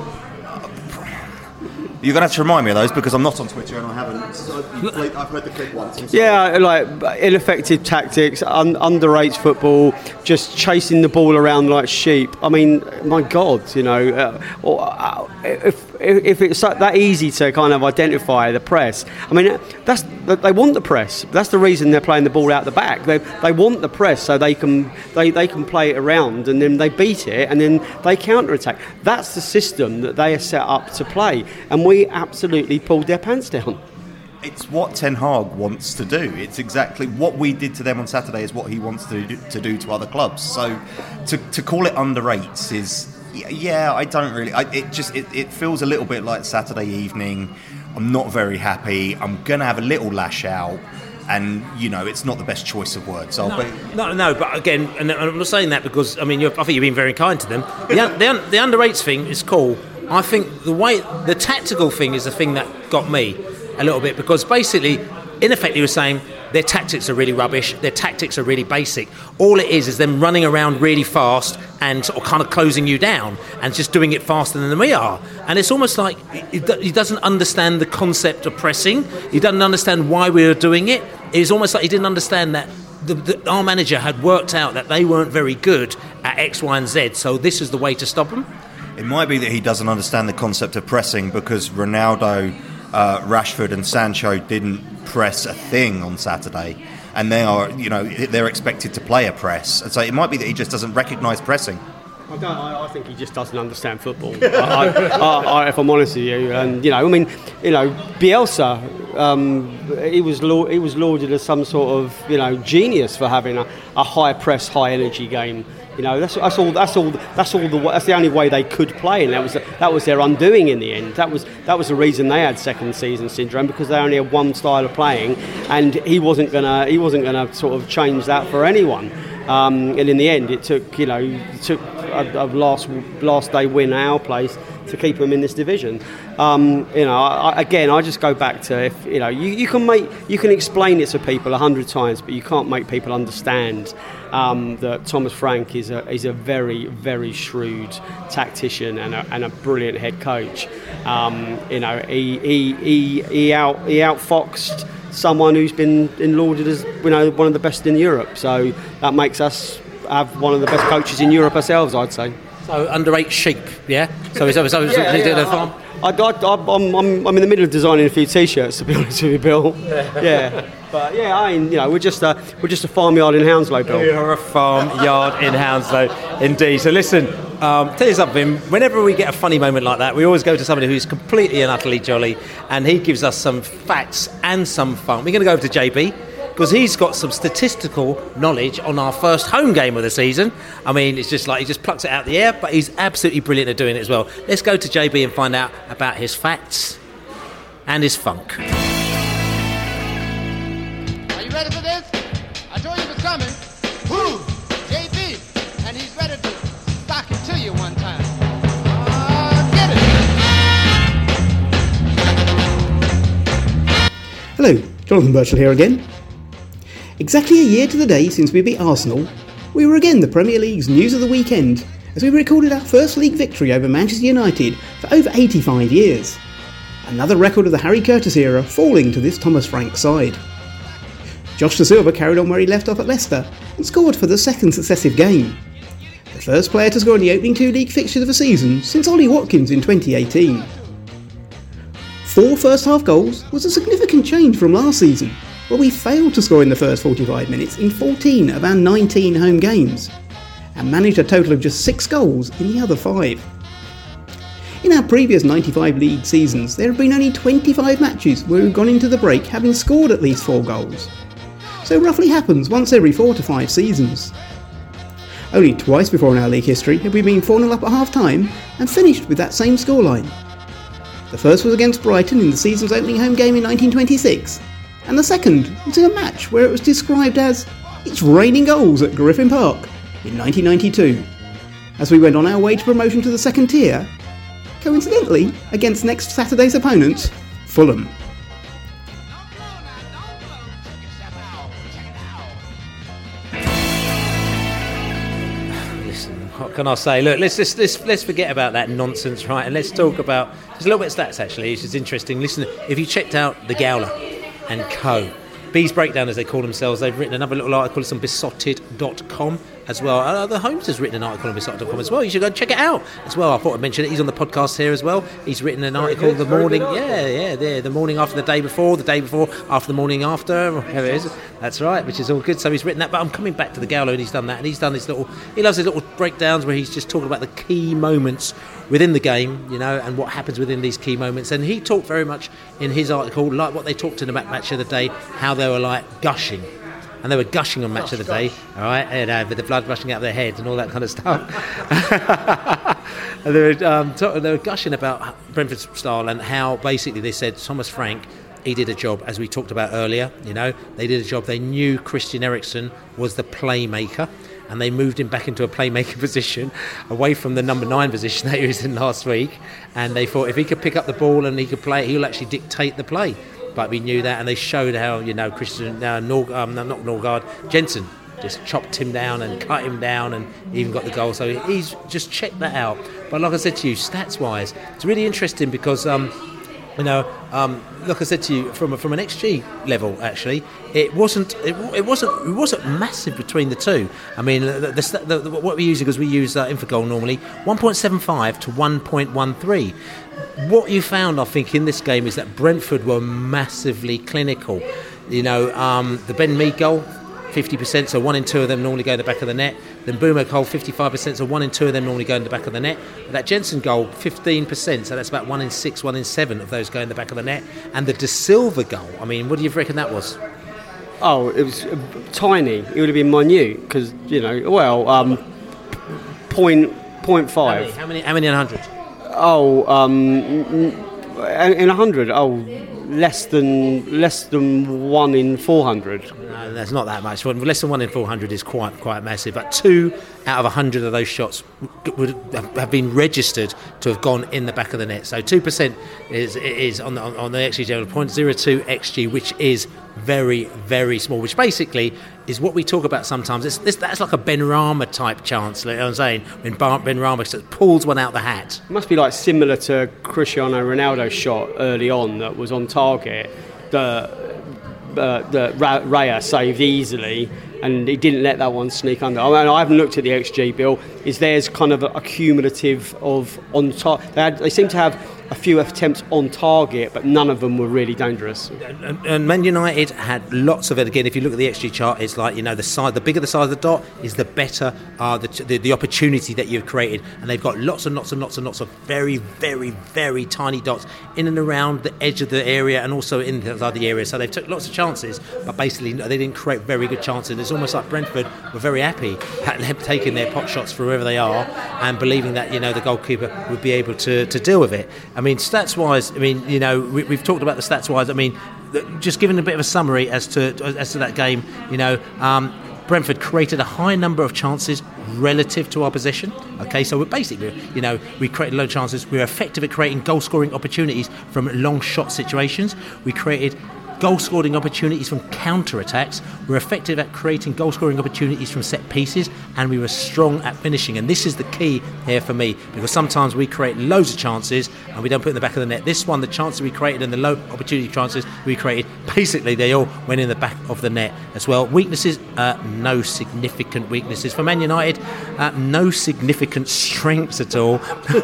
You're going to have to remind me of those because I'm not on Twitter and I haven't. So I've, I've heard the clip once. Yeah, like ineffective tactics, un- underrates football, just chasing the ball around like sheep. I mean, my God, you know, uh, or, uh, if if it's that easy to kind of identify the press, I mean, that's they want the press. That's the reason they're playing the ball out the back. They they want the press so they can they, they can play it around and then they beat it and then they counter attack. That's the system that they are set up to play, and we. We absolutely pulled their pants down. It's what Ten Hag wants to do. It's exactly what we did to them on Saturday is what he wants to do to, do to other clubs. So to, to call it under eights is, yeah, I don't really, I, it just, it, it feels a little bit like Saturday evening. I'm not very happy. I'm going to have a little lash out. And, you know, it's not the best choice of words. I'll no, be... no, no, but again, and I'm not saying that because, I mean, you're, I think you've been very kind to them. The, the, the under eights thing is cool. I think the way the tactical thing is the thing that got me a little bit, because basically, in effect, he was saying their tactics are really rubbish, their tactics are really basic. All it is is them running around really fast and sort of kind of closing you down and just doing it faster than we are. And it's almost like he, he doesn't understand the concept of pressing. He doesn't understand why we were doing it. It's almost like he didn't understand that the, the, our manager had worked out that they weren't very good at X, Y, and Z. So this is the way to stop them. It might be that he doesn't understand the concept of pressing because Ronaldo, uh, Rashford and Sancho didn't press a thing on Saturday, and they are, you know, they're expected to play a press. And so it might be that he just doesn't recognise pressing. I don't. I, I think he just doesn't understand football. I, I, I, if I'm honest with you, and you know, I mean, you know, Bielsa, um, he was laud- he was lauded as some sort of you know genius for having a, a high press, high energy game. You know, that's that's all. That's all. That's all. The that's the only way they could play, and that was that was their undoing in the end. That was that was the reason they had second season syndrome, because they only had one style of playing, and he wasn't gonna he wasn't gonna sort of change that for anyone. Um, and in the end, it took you know it took a, a last last day win at our place to keep them in this division. Um, you know, I, again, I just go back to if you know you, you can make you can explain it to people a hundred times, but you can't make people understand um, that Thomas Frank is a is a very very shrewd tactician and a, and a brilliant head coach. Um, you know, he he he he out he outfoxed someone who's been lauded as you know one of the best in Europe. So that makes us have one of the best coaches in Europe ourselves, I'd say. So under eight sheep, yeah. So is that so? Is yeah, it yeah, a farm? I, I, I, I'm, I'm, I'm in the middle of designing a few T-shirts, to be honest with you, Bill. Yeah, but yeah, I mean, you know, we're just a we're just a farmyard in Hounslow, Bill. You're a farmyard in Hounslow, indeed. So listen, um, tell you something. Whenever we get a funny moment like that, we always go to somebody who's completely and utterly jolly, and he gives us some facts and some fun. We're going to go over to J B, because he's got some statistical knowledge on our first home game of the season. I mean, it's just like he just plucks it out of the air, but he's absolutely brilliant at doing it as well. Let's go to J B and find out about his facts and his funk. Are you ready for this? I told you it was coming. Who? J B. And he's ready to sock it to you one time. Uh, get it. Hello, Jonathan Birchall here again. Exactly a year to the day since we beat Arsenal, we were again the Premier League's news of the weekend as we recorded our first league victory over Manchester United for over eighty-five years. Another record of the Harry Curtis era falling to this Thomas Frank side. Josh Da Silva carried on where he left off at Leicester and scored for the second successive game. The first player to score in the opening two league fixtures of the season since Ollie Watkins in twenty eighteen. Four first half goals was a significant change from last season, where we failed to score in the first forty-five minutes in fourteen of our nineteen home games, and managed a total of just six goals in the other five. In our previous ninety-five league seasons, there have been only twenty-five matches where we've gone into the break having scored at least four goals. So roughly happens once every four to five seasons. Only twice before in our league history have we been four nil up at half time and finished with that same scoreline. The first was against Brighton in the season's opening home game in nineteen twenty-six, and the second was in a match where it was described as "it's raining goals at Griffin Park" in nineteen ninety-two, as we went on our way to promotion to the second tier, coincidentally against next Saturday's opponents, Fulham. What can I say? Look, let's just let's, let's forget about that nonsense, right? And let's talk about just a little bit of stats, actually, which is interesting. Listen, if you checked out The Gowler and Co, Bees Breakdown, as they call themselves, they've written another little article. It's on besotted dot com as well. Uh, the Holmes has written an article on besotted dot com as well. You should go check it out as well. I thought I'd mention it. He's on the podcast here as well. He's written an article the morning, yeah, yeah, yeah, the morning after the day before, the day before, after the morning after, whatever it is. That's right, which is all good. So he's written that. But I'm coming back to the Gowler, and he's done that. And he's done this little, he loves his little breakdowns where he's just talking about the key moments within the game, you know, and what happens within these key moments. And he talked very much in his article, like what they talked in the match of the day, how they were like gushing. And they were gushing on match gosh, of the gosh. day, all right, and uh, with the blood rushing out of their heads and all that kind of stuff. and they, were, um, t- they were gushing about Brentford's style and how basically they said Thomas Frank, he did a job, as we talked about earlier, you know, they did a job. They knew Christian Eriksen was the playmaker, and they moved him back into a playmaker position, away from the number nine position that he was in last week. And they thought if he could pick up the ball and he could play, he'll actually dictate the play. But we knew that, and they showed how, you know, Christian, uh, Nor- um, not Norgard, Jensen just chopped him down and cut him down and even got the goal. So he's just checked that out. But like I said to you, stats-wise, it's really interesting because, um, you know, um, like I said to you, from a, from an X G level, actually, it wasn't it, it wasn't it wasn't massive between the two. I mean, the, the, the, the, what we're using, because we use uh, Infogol normally, one point seven five to one point one three. What you found, I think, in this game is that Brentford were massively clinical. You know, um, the Ben Mee goal, fifty percent, so one in two of them normally go in the back of the net. Then Boomer goal, fifty-five percent, so one in two of them normally go in the back of the net. That Jensen goal, fifteen percent, so that's about one in six, one in seven of those go in the back of the net. And the De Silva goal, I mean, what do you reckon that was? Oh, it was uh, tiny. It would have been minute because, you know, well, um, point, point five. How many, how many in one hundred? Oh, um, in one hundred, oh, less than less than one in four hundred. No, that's not that much. Well, less than one in four hundred is quite quite massive. But two out of one hundred of those shots would have been registered to have gone in the back of the net. So two percent is is on the on the X G zero point zero two X G, which is very very small. Which basically is what we talk about sometimes. It's, this, that's like a Benrahma type chance. Like I'm saying, when Benrahma pulls one out the hat. It must be like similar to Cristiano Ronaldo's shot early on that was on target. The uh, the Raya saved easily, and he didn't let that one sneak under. I mean, I haven't looked at the X G, Bill. Is theirs kind of a, a cumulative of on target? They, they seem to have a few attempts on target, but none of them were really dangerous. And, and Man United had lots of it. Again, if you look at the X G chart, it's like, you know, the size, the bigger the size of the dot is, the better uh, the, the the opportunity that you've created. And they've got lots and lots and lots and lots of very, very, very tiny dots in and around the edge of the area and also inside the area. So they've took lots of chances, but basically they didn't create very good chances. It's almost like Brentford were very happy at them taking their pot shots from wherever they are and believing that, you know, the goalkeeper would be able to, to deal with it. I mean, stats-wise, I mean, you know, we, we've talked about the stats-wise. I mean, just giving a bit of a summary as to as to that game, you know, um, Brentford created a high number of chances relative to our possession. Okay, so we're basically, you know, we created low chances. We were effective at creating goal-scoring opportunities from long shot situations. We created goal-scoring opportunities from counter-attacks. We're effective at creating goal-scoring opportunities from set pieces, and we were strong at finishing. And this is the key here for me, because sometimes we create loads of chances and we don't put it in the back of the net. This one, the chances we created and the low opportunity chances we created, basically they all went in the back of the net as well. Weaknesses, uh, no significant weaknesses. For Man United, uh, no significant strengths at all.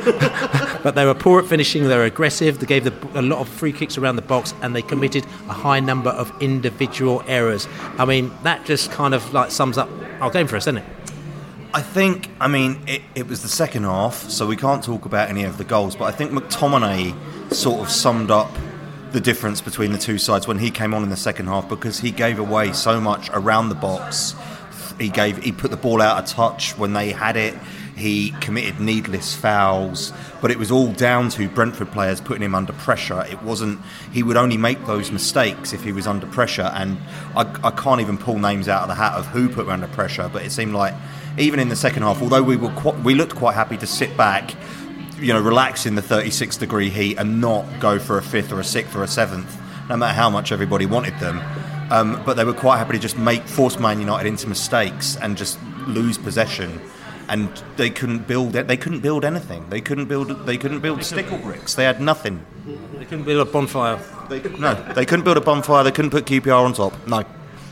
But they were poor at finishing, they were aggressive, they gave the, a lot of free kicks around the box, and they committed a high number of individual errors. I mean, that just kind of like sums up our game for us, doesn't it? I think, I mean, it, it was the second half, so we can't talk about any of the goals, but I think McTominay sort of summed up the difference between the two sides when he came on in the second half, because he gave away so much around the box. He gave, he put the ball out of touch when they had it. He committed needless fouls, but it was all down to Brentford players putting him under pressure. It wasn't, he would only make those mistakes if he was under pressure, and I, I can't even pull names out of the hat of who put him under pressure, but it seemed like even in the second half, although we were qu- we looked quite happy to sit back, you know, relax in the thirty-six degree heat and not go for a fifth or a sixth or a seventh, no matter how much everybody wanted them. Um, but they were quite happy to just make force Man United into mistakes and just lose possession. And they couldn't build it. They couldn't build anything. They couldn't build. They couldn't build stickle bricks. They had nothing. They couldn't build a bonfire. They, no, they couldn't build a bonfire. They couldn't put Q P R on top. No.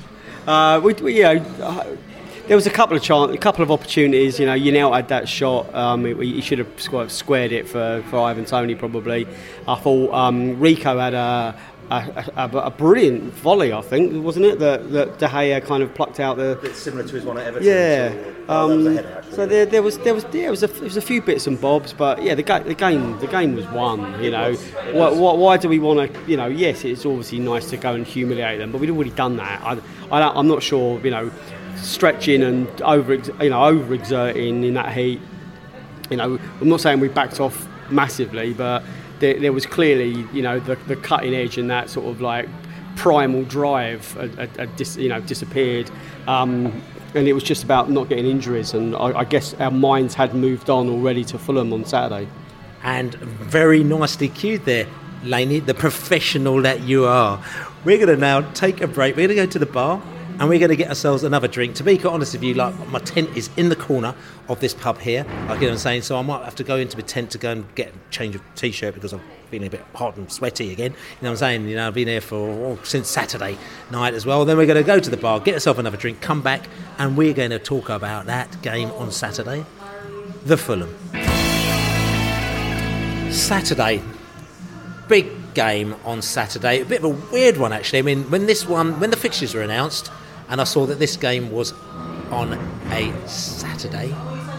Uh, we, we, you know, uh, there was a couple of chance, a couple of opportunities. You know, United had that shot. Um, he should have squared, squared it for, for Ivan Toney probably. I thought um, Rico had a. A, a, a brilliant volley, I think, wasn't it? That, that De Gea kind of plucked out the. It's similar to his one at Everton. Yeah. So, um, that was a header, so there, there was, there was, yeah, it was a, it was a few bits and bobs, but yeah, the game, the game, the game was won. You know, why, why, why do we want to? You know, yes, it's obviously nice to go and humiliate them, but we'd already done that. I, I don't, I'm not sure. You know, stretching and over, you know, overexerting in that heat. You know, I'm not saying we backed off massively, but. There, there was clearly, you know, the, the cutting edge and that sort of like primal drive, had, had, had dis, you know, disappeared, um, and it was just about not getting injuries. And I, I guess our minds had moved on already to Fulham on Saturday. And very nicely cued there, Laney, the professional that you are. We're going to now take a break. We're going to go to the bar. And we're going to get ourselves another drink. To be quite honest with you, like my tent is in the corner of this pub here, like you know what I'm saying. So I might have to go into my tent to go and get a change of t-shirt because I'm feeling a bit hot and sweaty again. You know what I'm saying? You know, I've been here for oh, since Saturday night as well. Then we're going to go to the bar, get ourselves another drink, come back, and we're going to talk about that game on Saturday, the Fulham. Saturday, big game on Saturday. A bit of a weird one actually. I mean, when this one, when the fixtures were announced. and I saw that this game was on a Saturday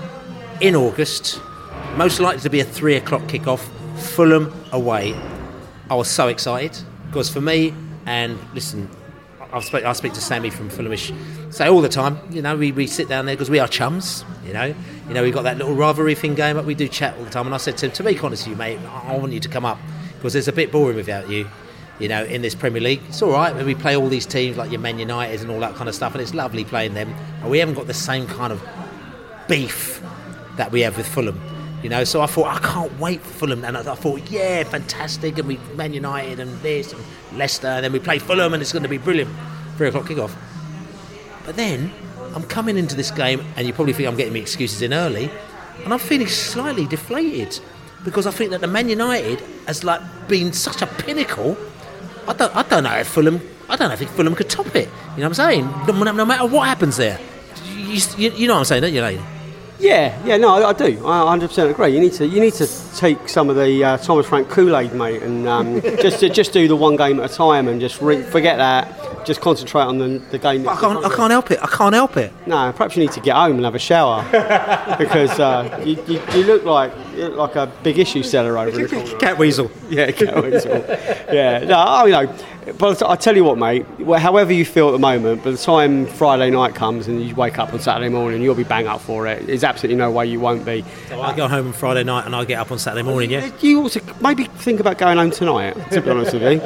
in August, most likely to be a three o'clock kickoff, Fulham away. I was so excited because for me, and listen, I speak, I speak to Sammy from Fulhamish, say all the time, you know, we, we sit down there because we are chums, you know, you know, we've got that little rivalry thing going, but we do chat all the time. And I said to him, to be honest with you, mate, I want you to come up because it's a bit boring without you, you know, in this Premier League. It's all right when we play all these teams like your Man United and all that kind of stuff, and it's lovely playing them, and we haven't got the same kind of beef that we have with Fulham. You know, so I thought, I can't wait for Fulham. And I thought, yeah, fantastic. And we Man United and this and Leicester. And then we play Fulham and it's going to be brilliant. Three o'clock kickoff. But then I'm coming into this game, and you probably think I'm getting my excuses in early, and I'm feeling slightly deflated because I think that the Man United has like been such a pinnacle. I don't, I don't know if Fulham, I don't know if Fulham could top it. You know what I'm saying? No, no matter what happens there. You, you, you know what I'm saying, don't you, Lane? Yeah, yeah, no, I, I do. I one hundred percent agree. You need to, you need to take some of the uh, Thomas Frank Kool-Aid, mate, and um, just just do the one game at a time, and just re- forget that. Just concentrate on the, the game. I can't, I can't help it. I can't help it. No, perhaps you need to get home and have a shower because uh, you, you, you look like you look like a big issue seller over in the corner. Cat weasel. Yeah, cat weasel. Yeah, no, you know. But I tell you what, mate. However you feel at the moment, by the time Friday night comes and you wake up on Saturday morning, you'll be bang up for it. There's absolutely no way you won't be. So I go home on Friday night and I get up on Saturday morning. Yeah. You also maybe think about going home tonight. To be honest with you,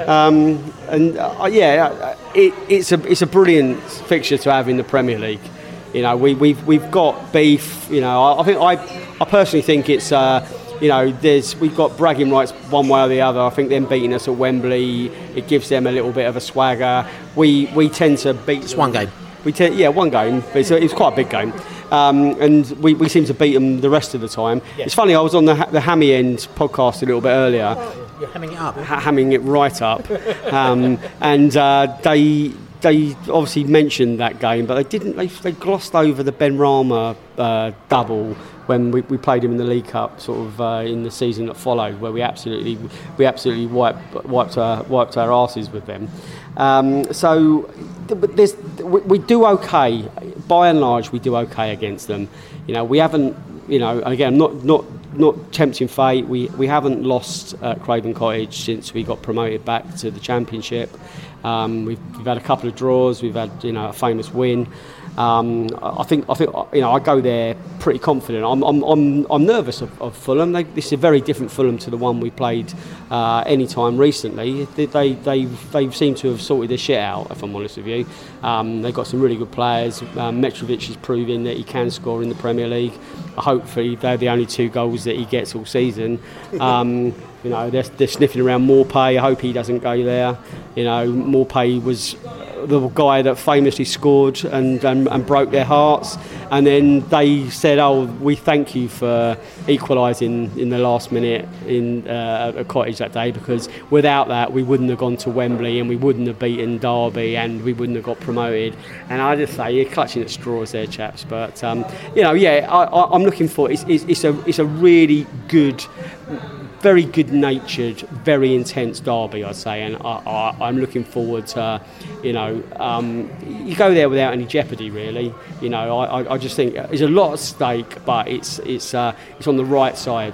um, and uh, yeah, it, it's a it's a brilliant fixture to have in the Premier League. You know, we we've we've got beef. You know, I, I think I I personally think it's. Uh, You know, there's we've got bragging rights one way or the other. I think them beating us at Wembley, it gives them a little bit of a swagger. We we tend to beat. It's one game. We tend, yeah, one game. But it's, a, it's quite a big game, um, and we, we seem to beat them the rest of the time. Yeah. It's funny. I was on the the Hammy End podcast a little bit earlier. You're hamming it up. Ha- hamming it right up, um, and uh, they. They obviously mentioned that game, but they didn't. They, they glossed over the Benrahma uh, double when we, we played him in the League Cup, sort of uh, in the season that followed, where we absolutely we absolutely wiped wiped our wiped our asses with them. Um, so there's, we, we do okay by and large. We do okay against them. You know, we haven't. You know, again, not not. Not tempting fate. We we haven't lost at Craven Cottage since we got promoted back to the Championship. Um, we've, we've had a couple of draws. We've had you know a famous win. Um, I think I think you know I go there pretty confident. I'm I'm I'm, I'm nervous of, of Fulham. They, this is a very different Fulham to the one we played uh, any time recently. They they they've, they've seemed to have sorted their shit out. If I'm honest with you, um, they've got some really good players. Um, Mitrovic is proving that he can score in the Premier League. Hopefully, they're the only two goals that he gets all season. Um, you know, they're, they're sniffing around Maupay. I hope he doesn't go there. You know, Maupay was the guy that famously scored and, and, and broke their hearts. And then they said, oh, we thank you for equalising in the last minute in uh, at Cottage that day, because without that, we wouldn't have gone to Wembley and we wouldn't have beaten Derby and we wouldn't have got promoted. And I just say, you're clutching at straws there, chaps. But, um, you know, yeah, I, I, I'm looking for, it's, it's, it's, a, it's a really good, very good-natured, very intense derby, I'd say, and I, I, I'm looking forward to, you know, um, you go there without any jeopardy, really. You know, I, I just think there's a lot at stake, but it's it's uh, it's on the right side.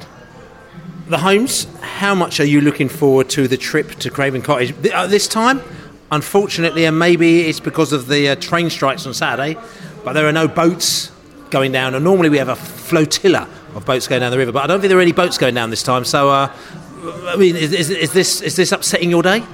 The Holmes, how much are you looking forward to the trip to Craven Cottage this time? Unfortunately, and maybe it's because of the uh, train strikes on Saturday, but there are no boats going down, and normally we have a flotilla of boats going down the river, but I don't think there are any boats going down this time. So, uh, I mean, is, is, is this is this upsetting your day?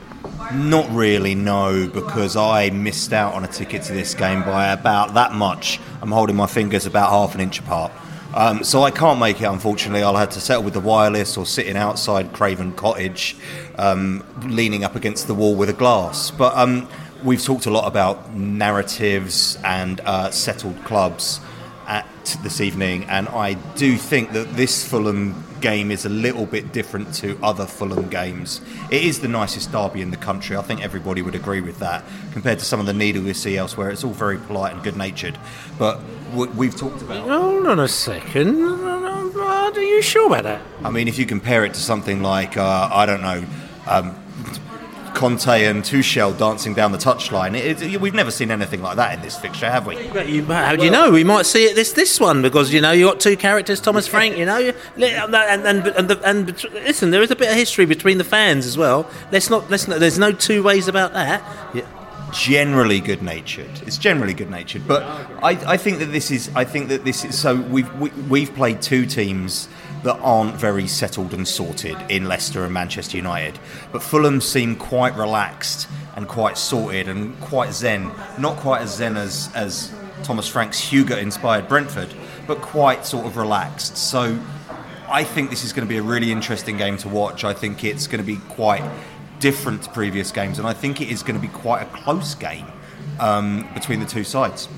Not really, no, because I missed out on a ticket to this game by about that much. I'm holding my fingers about half an inch apart. Um, so I can't make it, unfortunately. I'll have to settle with the wireless or sitting outside Craven Cottage, um, leaning up against the wall with a glass. But um, we've talked a lot about narratives and uh, settled clubs at this evening, and I do think that this Fulham game is a little bit different to other Fulham games. It is the nicest derby in the country. I think everybody would agree with that. Compared to some of the needle we see elsewhere, it's all very polite and good-natured. But we've talked about... Hold on a second. Are you sure about that? I mean, if you compare it to something like, uh, I don't know, um, Conte and Tuchel dancing down the touchline. It, it, we've never seen anything like that in this fixture, have we? How do you know? We might see it this this one because you know you got two characters, Thomas Frank. You know, and and and, and, the, and listen, there is a bit of history between the fans as well. Let's not let's not. There's no two ways about that. Yeah. Generally good-natured. It's generally good-natured, but I, I think that this is. I think that this is. So we've we, we've played two teams that aren't very settled and sorted in Leicester and Manchester United, but Fulham seem quite relaxed and quite sorted and quite zen. Not quite as zen as as Thomas Frank's Hugo-inspired Brentford, but quite sort of relaxed. So I think this is going to be a really interesting game to watch. I think it's going to be quite different to previous games, and I think it is going to be quite a close game um, between the two sides.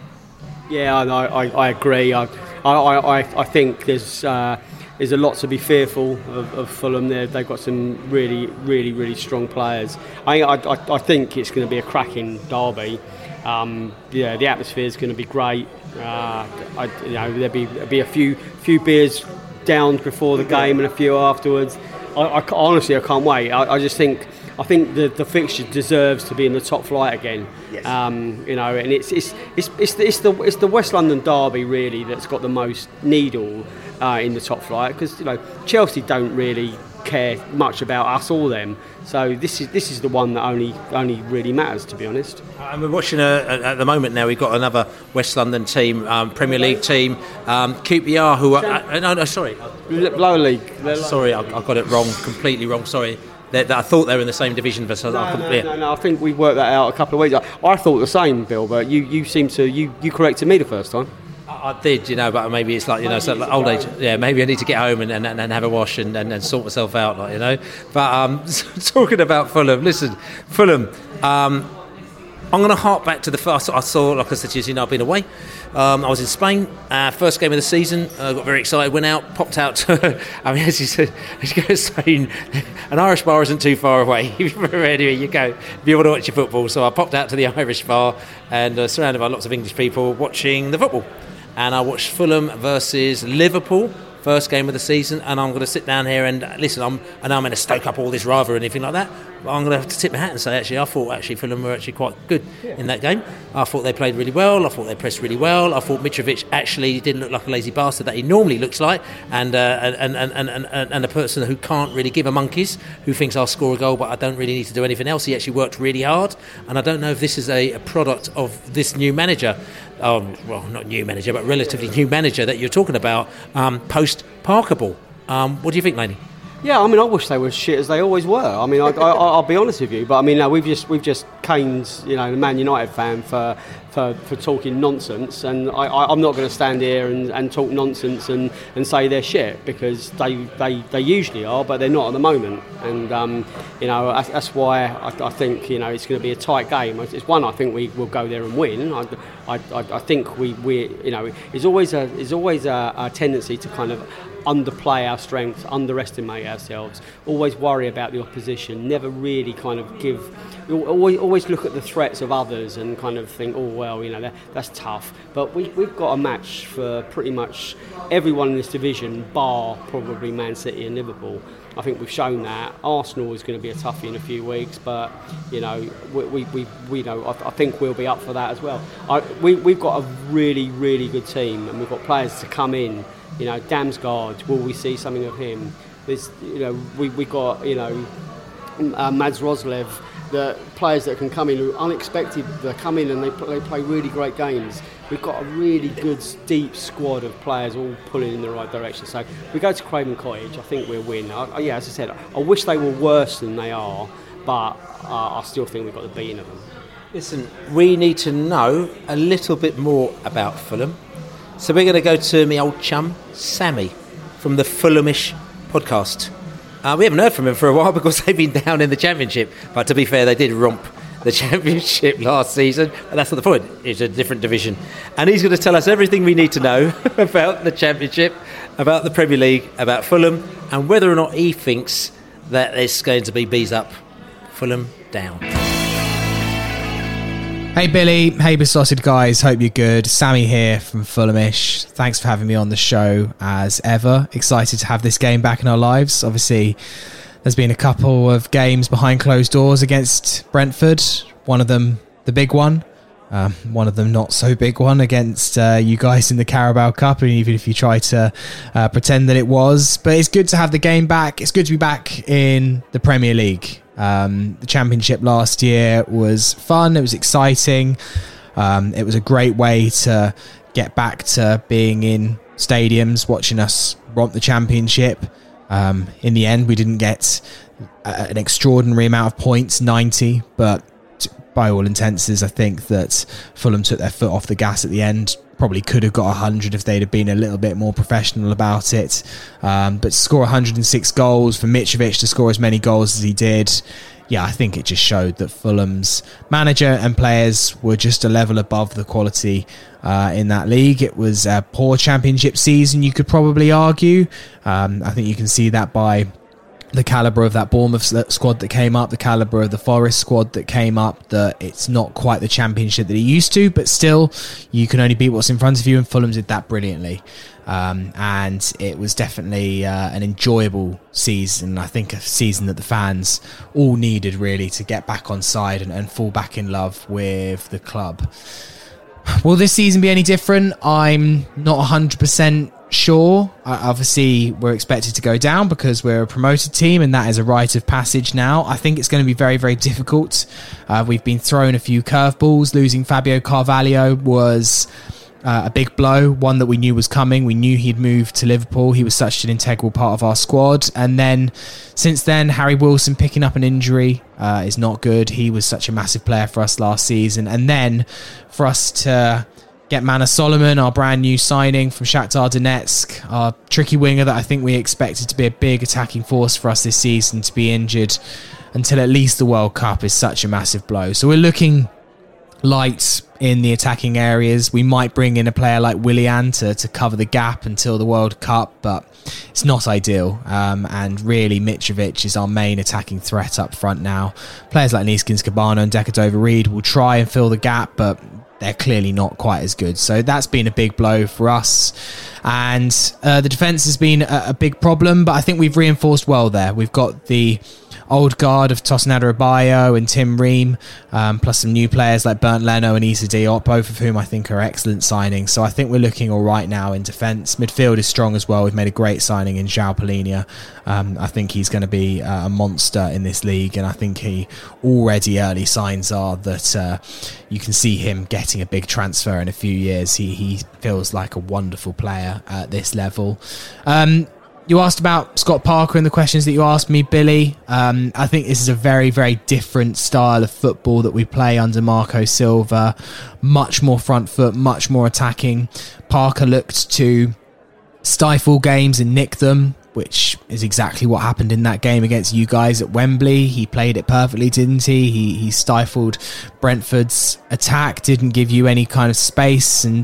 Yeah, I, I, I agree. I, I, I, I think there's uh, there's a lot to be fearful of, of Fulham. There, they've got some really, really, really strong players. I, I, I think it's going to be a cracking derby. Um, yeah, the atmosphere is going to be great. Uh, I, you know, there'll be there'll be a few few beers down before the game and a few afterwards. I, I, honestly, I can't wait. I, I just think I think the, the fixture deserves to be in the top flight again. Yes. Um, you know, and it's it's it's it's the, it's the it's the West London derby really that's got the most needle uh, in the top flight, because you know Chelsea don't really care much about us or them. So this is this is the one that only only really matters, to be honest. And we're watching a, a, at the moment now. We've got another West London team, um, Premier League team, um, Q P R, who are uh, no no sorry, lower league. Sorry, I, I got it wrong, completely wrong. Sorry. They're, I thought they were in the same division, but so no, I no, no, no. I think we worked that out a couple of weeks. I, I thought the same, Bill, but you, you seem to you, you corrected me the first time. I did, you know, but maybe it's like, you know, so like old age. Yeah, maybe I need to get home and, and, and have a wash and, and, and sort myself out, like, you know. But um, talking about Fulham, listen, Fulham. Um, I'm going to hark back to the first. I saw, like I said to you, you know, I've been away. Um, I was in Spain, uh, first game of the season. I uh, got very excited, went out, popped out to, I mean, as you said, as you go saying, an Irish bar isn't too far away. Anyway, you go, if you want to watch your football. So I popped out to the Irish bar and uh, surrounded by lots of English people watching the football. And I watched Fulham versus Liverpool, first game of the season, and I'm going to sit down here and listen. I'm, I know I'm going to stoke up all this rather or anything like that, but I'm going to have to tip my hat and say, actually, I thought actually Fulham were actually quite good yeah. in that game. I thought they played really well. I thought they pressed really well. I thought Mitrovic actually didn't look like a lazy bastard that he normally looks like, and uh, and, and, and, and, and a person who can't really give a monkeys, who thinks I'll score a goal but I don't really need to do anything else. He actually worked really hard, and I don't know if this is a, a product of this new manager. Um, well, not new manager, but relatively new manager that you're talking about, um, post Parker Ball. Um, what do you think, Laney? Yeah, I mean, I wish they were shit as they always were. I mean, I, I, I'll be honest with you, but I mean, no, we've just we've just caned, you know, the Man United fan for for, for talking nonsense, and I, I, I'm not going to stand here and, and talk nonsense and, and say they're shit, because they, they, they usually are, but they're not at the moment. And um, you know, that's, that's why I, I think, you know, it's going to be a tight game. It's one I think we will go there and win. I, I, I think we, we you know, it's always a it's always a, a tendency to kind of underplay our strengths, underestimate ourselves, always worry about the opposition, never really kind of give, always, always look at the threats of others and kind of think, oh well, you know, that, that's tough. But we, we've got a match for pretty much everyone in this division, bar probably Man City and Liverpool. I think we've shown that. Arsenal is going to be a toughie in a few weeks, but you know, we we, we, we know I, I think we'll be up for that as well. I, we we've got a really really good team, and we've got players to come in. You know, Damsgaard, will we see something of him? There's, you know, we we got, you know, uh, Mads Roslev, the players that can come in who are unexpected. They come in and they they play really great games. We've got a really good, deep squad of players all pulling in the right direction. So we go to Craven Cottage, I think we'll win. I, yeah, as I said, I wish they were worse than they are, but uh, I still think we've got the beating of them. Listen, we need to know a little bit more about Fulham. So we're going to go to my old chum, Sammy, from the Fulhamish podcast. Uh, we haven't heard from him for a while because they've been down in the Championship. But to be fair, they did romp the Championship last season. But that's not the point. It's a different division. And he's going to tell us everything we need to know about the Championship, about the Premier League, about Fulham, and whether or not he thinks that it's going to be bees up, Fulham down. Hey Billy, hey Besotted guys, hope you're good. Sammy here from Fulhamish. Thanks for having me on the show as ever. Excited to have this game back in our lives. Obviously, There's been a couple of games behind closed doors against Brentford. One of them, the big one. Um, one of them not so big one against uh, you guys in the Carabao Cup, and even if you try to uh, pretend that it was. But it's good to have the game back. It's good to be back in the Premier League. Um, the Championship last year was fun. It was exciting. Um, it was a great way to get back to being in stadiums, watching us romp the Championship. Um, in the end, we didn't get uh, an extraordinary amount of points, ninety, but by all intents, I think that Fulham took their foot off the gas at the end. Probably could have got one hundred if they'd have been a little bit more professional about it. Um, but to score one hundred six goals, for Mitrovic to score as many goals as he did, yeah, I think it just showed that Fulham's manager and players were just a level above the quality uh, in that league. It was a poor Championship season, you could probably argue. Um, I think you can see that by the calibre of that Bournemouth squad that came up, the calibre of the Forest squad that came up, that it's not quite the Championship that it used to, but still, you can only beat what's in front of you, and Fulham did that brilliantly. Um, and it was definitely uh, an enjoyable season. I think a season that the fans all needed, really, to get back on side and, and fall back in love with the club. Will this season be any different? I'm not one hundred percent sure. Uh, obviously, we're expected to go down because we're a promoted team, and that is a rite of passage now. I think it's going to be very, very difficult. Uh, we've been thrown a few curveballs. Losing Fabio Carvalho was Uh, a big blow, one that we knew was coming. We knew he'd moved to Liverpool. He was such an integral part of our squad. And then, since then, Harry Wilson picking up an injury uh, is not good. He was such a massive player for us last season. And then, for us to get Manor Solomon, our brand new signing from Shakhtar Donetsk, our tricky winger that I think we expected to be a big attacking force for us this season, to be injured until at least the World Cup is such a massive blow. So we're looking light in the attacking areas. We might bring in a player like Willian to, to cover the gap until the World Cup, but it's not ideal. Um, and really, Mitrovic is our main attacking threat up front now. Players like Neeskens Cabano and Decordova-Reid will try and fill the gap, but they're clearly not quite as good. So that's been a big blow for us. And uh, the defence has been a, a big problem, but I think we've reinforced well there. We've got the old guard of Tosin Adarabioyo and Tim Ream, um, plus some new players like Bernd Leno and Issa Diop, both of whom I think are excellent signings. So I think we're looking all right now in defence. Midfield is strong as well. We've made a great signing in João Palhinha. Um, I think he's going to be uh, a monster in this league, and I think he already early signs are that uh, you can see him getting a big transfer in a few years. He, he feels like a wonderful player at this level. Um, You asked about Scott Parker and the questions that you asked me, Billy. Um, I think this is a very, very different style of football that we play under Marco Silva. Much more front foot, much more attacking. Parker looked to stifle games and nick them, which is exactly what happened in that game against you guys at Wembley. He played it perfectly, didn't he? He, he stifled Brentford's attack, didn't give you any kind of space, and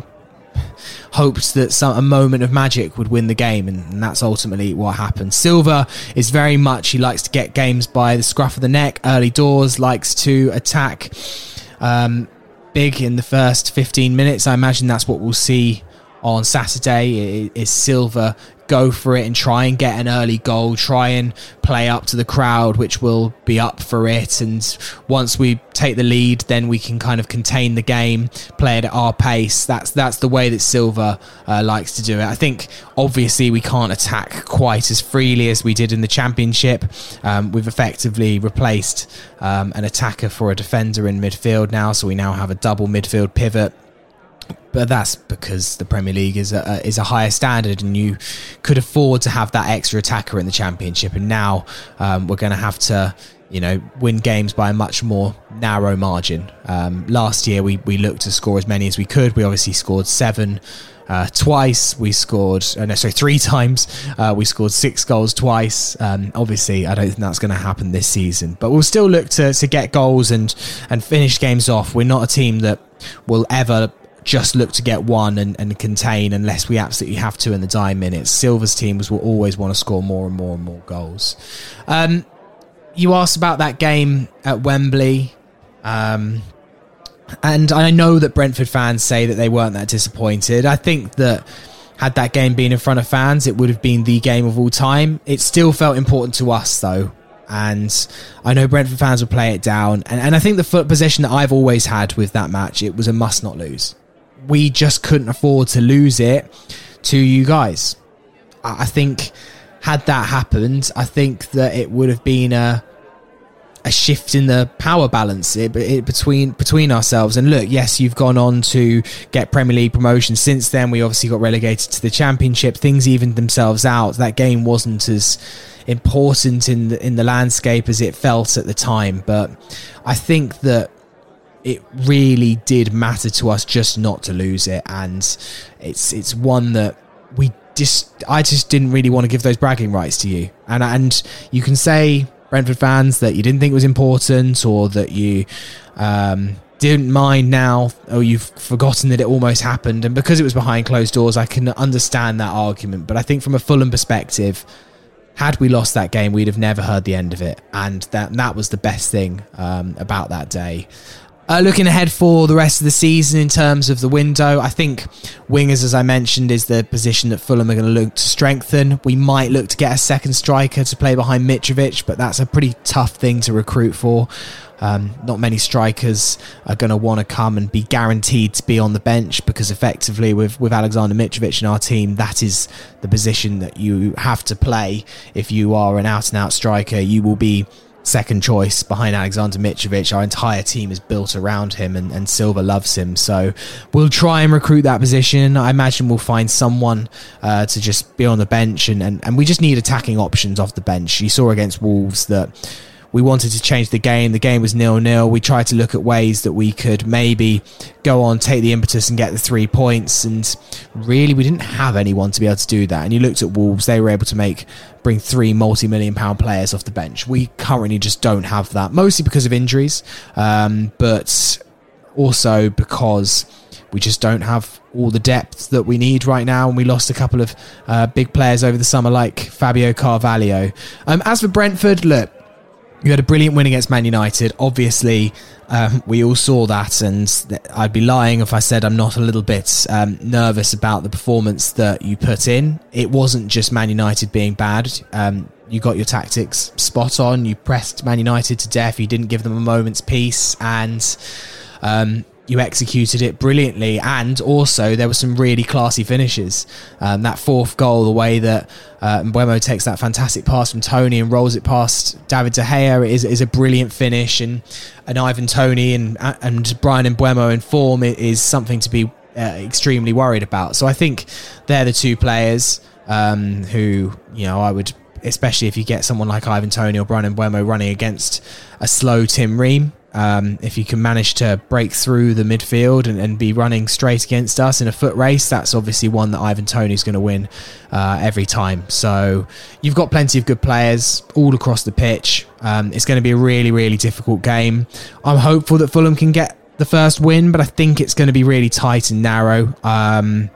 hoped that some a moment of magic would win the game, and, and that's ultimately what happened. Silva is very much, he likes to get games by the scruff of the neck, early doors, likes to attack um, big in the first fifteen minutes. I imagine that's what we'll see on Saturday, is Silva go for it and try and get an early goal, try and play up to the crowd, which will be up for it. And once we take the lead, then we can kind of contain the game, play it at our pace. That's that's the way that Silva uh, likes to do it. I think, obviously, we can't attack quite as freely as we did in the Championship. Um, we've effectively replaced um, an attacker for a defender in midfield now, so we now have a double midfield pivot. But that's because the Premier League is a, is a higher standard, and you could afford to have that extra attacker in the Championship. And now um, we're going to have to, you know, win games by a much more narrow margin. Um, last year, we, we looked to score as many as we could. We obviously scored seven uh, twice. We scored, uh, no, sorry, three times. Uh, we scored six goals twice. Um, obviously, I don't think that's going to happen this season. But we'll still look to, to get goals and, and finish games off. We're not a team that will ever just look to get one and, and contain unless we absolutely have to in the dying minutes. Silva's teams will always want to score more and more and more goals. Um, you asked about that game at Wembley. Um, and I know that Brentford fans say that they weren't that disappointed. I think that had that game been in front of fans, it would have been the game of all time. It still felt important to us, though. And I know Brentford fans will play it down. And, and I think the foot position that I've always had with that match, it was a must not lose. We just couldn't afford to lose it to you guys. I think had that happened, I think that it would have been a a shift in the power balance it, it, between between ourselves. And look, yes, you've gone on to get Premier League promotion. Since then, we obviously got relegated to the Championship. Things evened themselves out. That game wasn't as important in the, in the landscape as it felt at the time. But I think that it really did matter to us just not to lose it. And it's it's one that we just I just didn't really want to give those bragging rights to you. And and you can say, Brentford fans, that you didn't think it was important, or that you um, didn't mind now, or you've forgotten that it almost happened. And because it was behind closed doors, I can understand that argument. But I think from a Fulham perspective, had we lost that game, we'd have never heard the end of it. And that that was the best thing um, about that day. Uh, looking ahead for the rest of the season in terms of the window, I think wingers, as I mentioned, is the position that Fulham are going to look to strengthen. We might look to get a second striker to play behind Mitrovic, but that's a pretty tough thing to recruit for. Um, not many strikers are going to want to come and be guaranteed to be on the bench, because effectively with, with Alexander Mitrovic in our team, that is the position that you have to play. If you are an out-and-out striker, you will be second choice behind Alexander Mitrovic. Our entire team is built around him, and, and Silva loves him, so we'll try and recruit that position. I imagine we'll find someone uh, to just be on the bench, and, and, and we just need attacking options off the bench. You saw against Wolves that we wanted to change the game. The game was nil-nil. We tried to look at ways that we could maybe go on, take the impetus and get the three points. And really, we didn't have anyone to be able to do that. And you looked at Wolves, they were able to make bring three multi-million pound players off the bench. We currently just don't have that, mostly because of injuries, um, but also because we just don't have all the depth that we need right now, and we lost a couple of uh, big players over the summer, like Fabio Carvalho. Um, as for Brentford, look, you had a brilliant win against Man United. Obviously, um, we all saw that, and I'd be lying if I said I'm not a little bit um, nervous about the performance that you put in. It wasn't just Man United being bad. Um, you got your tactics spot on. You pressed Man United to death. You didn't give them a moment's peace, and um, you executed it brilliantly. And also, there were some really classy finishes. Um, that fourth goal, the way that uh, Mbeumo takes that fantastic pass from Toney and rolls it past David De Gea, is is a brilliant finish. And, and Ivan Toney and and Brian Mbeumo in form is something to be uh, extremely worried about. So I think they're the two players um, who, you know, I would, especially if you get someone like Ivan Toney or Brian Mbeumo running against a slow Tim Ream. Um, if you can manage to break through the midfield and, and be running straight against us in a foot race, that's obviously one that Ivan Toney's going to win uh, every time. So you've got plenty of good players all across the pitch. Um, it's going to be a really, really difficult game. I'm hopeful that Fulham can get the first win, but I think it's going to be really tight and narrow. Um,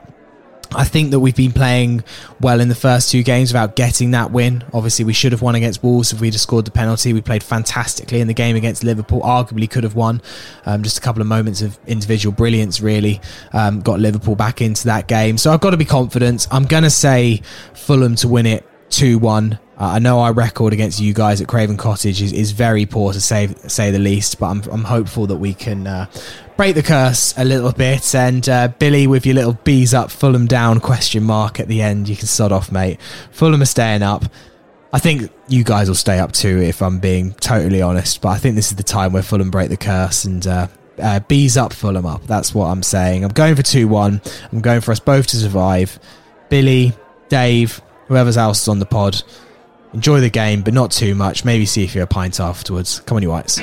I think that we've been playing well in the first two games without getting that win. Obviously, we should have won against Wolves if we'd have scored the penalty. We played fantastically in the game against Liverpool. Arguably could have won. Um, just a couple of moments of individual brilliance really um, got Liverpool back into that game. So I've got to be confident. I'm going to say Fulham to win it two one. Uh, I know our record against you guys at Craven Cottage is, is very poor, to say say the least, but I'm, I'm hopeful that we can uh, break the curse a little bit. And uh, Billy, with your little bees up, Fulham down question mark at the end, you can sod off, mate. Fulham are staying up. I think you guys will stay up too, if I'm being totally honest, but I think this is the time where Fulham break the curse and uh, uh, bees up, Fulham up. That's what I'm saying. I'm going for two one. I'm going for us both to survive. Billy, Dave, whoever's else is on the pod, enjoy the game, but not too much. Maybe see if you're a pint afterwards. Come on, you whites.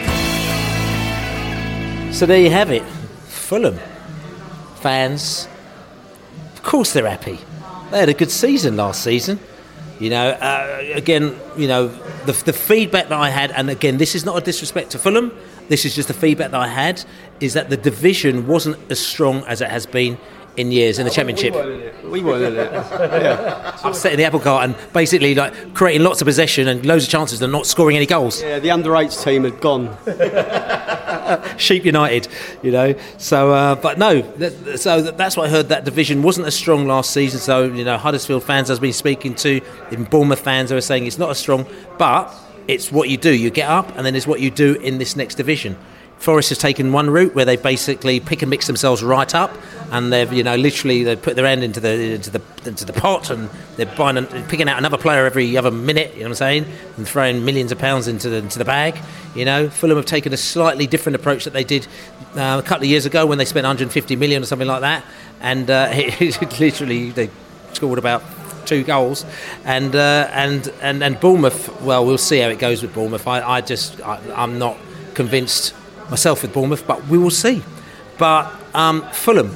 So there you have it. Fulham fans, of course they're happy. They had a good season last season. You know, uh, again, you know, the, the feedback that I had, and again, this is not a disrespect to Fulham, this is just the feedback that I had, is that the division wasn't as strong as it has been in years in the Championship. We weren't in it. We weren't in it. Yeah. Upsetting the apple cart and basically like creating lots of possession and loads of chances and not scoring any goals. Yeah, the under eights team had gone. Sheep United, you know. So, uh, but no, that, so that's what I heard. That division wasn't as strong last season. So, you know, Huddersfield fans I've been speaking to, even Bournemouth fans, they were saying it's not as strong. But it's what you do. You get up, and then it's what you do in this next division. Forest has taken one route where they basically pick and mix themselves right up, and they've, you know, literally they put their hand into the into the into the pot, and they're buying and picking out another player every other minute. You know what I'm saying? And throwing millions of pounds into the into the bag. You know, Fulham have taken a slightly different approach that they did uh, a couple of years ago when they spent one hundred fifty million or something like that, and uh, it, literally they scored about two goals, and uh, and and and Bournemouth. Well, we'll see how it goes with Bournemouth. I, I just I, I'm not convinced myself with Bournemouth, but we will see. But um, Fulham,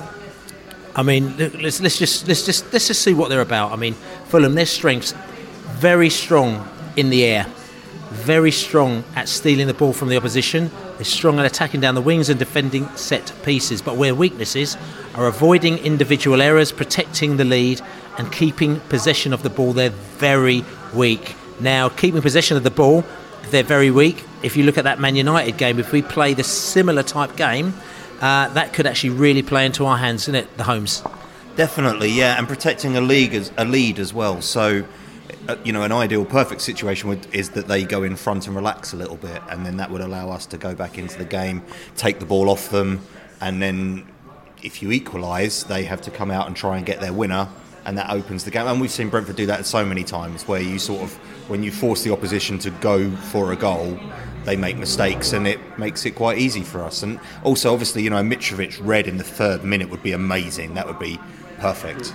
I mean, let's let's just let's just let's just see what they're about. I mean, Fulham, their strengths very strong in the air, very strong at stealing the ball from the opposition. They're strong at attacking down the wings and defending set pieces. But where weaknesses are avoiding individual errors, protecting the lead, and keeping possession of the ball, they're very weak. Now, keeping possession of the ball, they're very weak. If you look at that Man United game, if we play the similar type game, uh, that could actually really play into our hands, isn't it, the Holmes? Definitely, yeah, and protecting a league as a lead as well. So, uh, you know, an ideal, perfect situation would, is that they go in front and relax a little bit, and then that would allow us to go back into the game, take the ball off them, and then if you equalise, they have to come out and try and get their winner, and that opens the game. And we've seen Brentford do that so many times, where you sort of, when you force the opposition to go for a goal, they make mistakes, and it makes it quite easy for us. And also, obviously, you know, Mitrovic red in the third minute would be amazing. That would be perfect.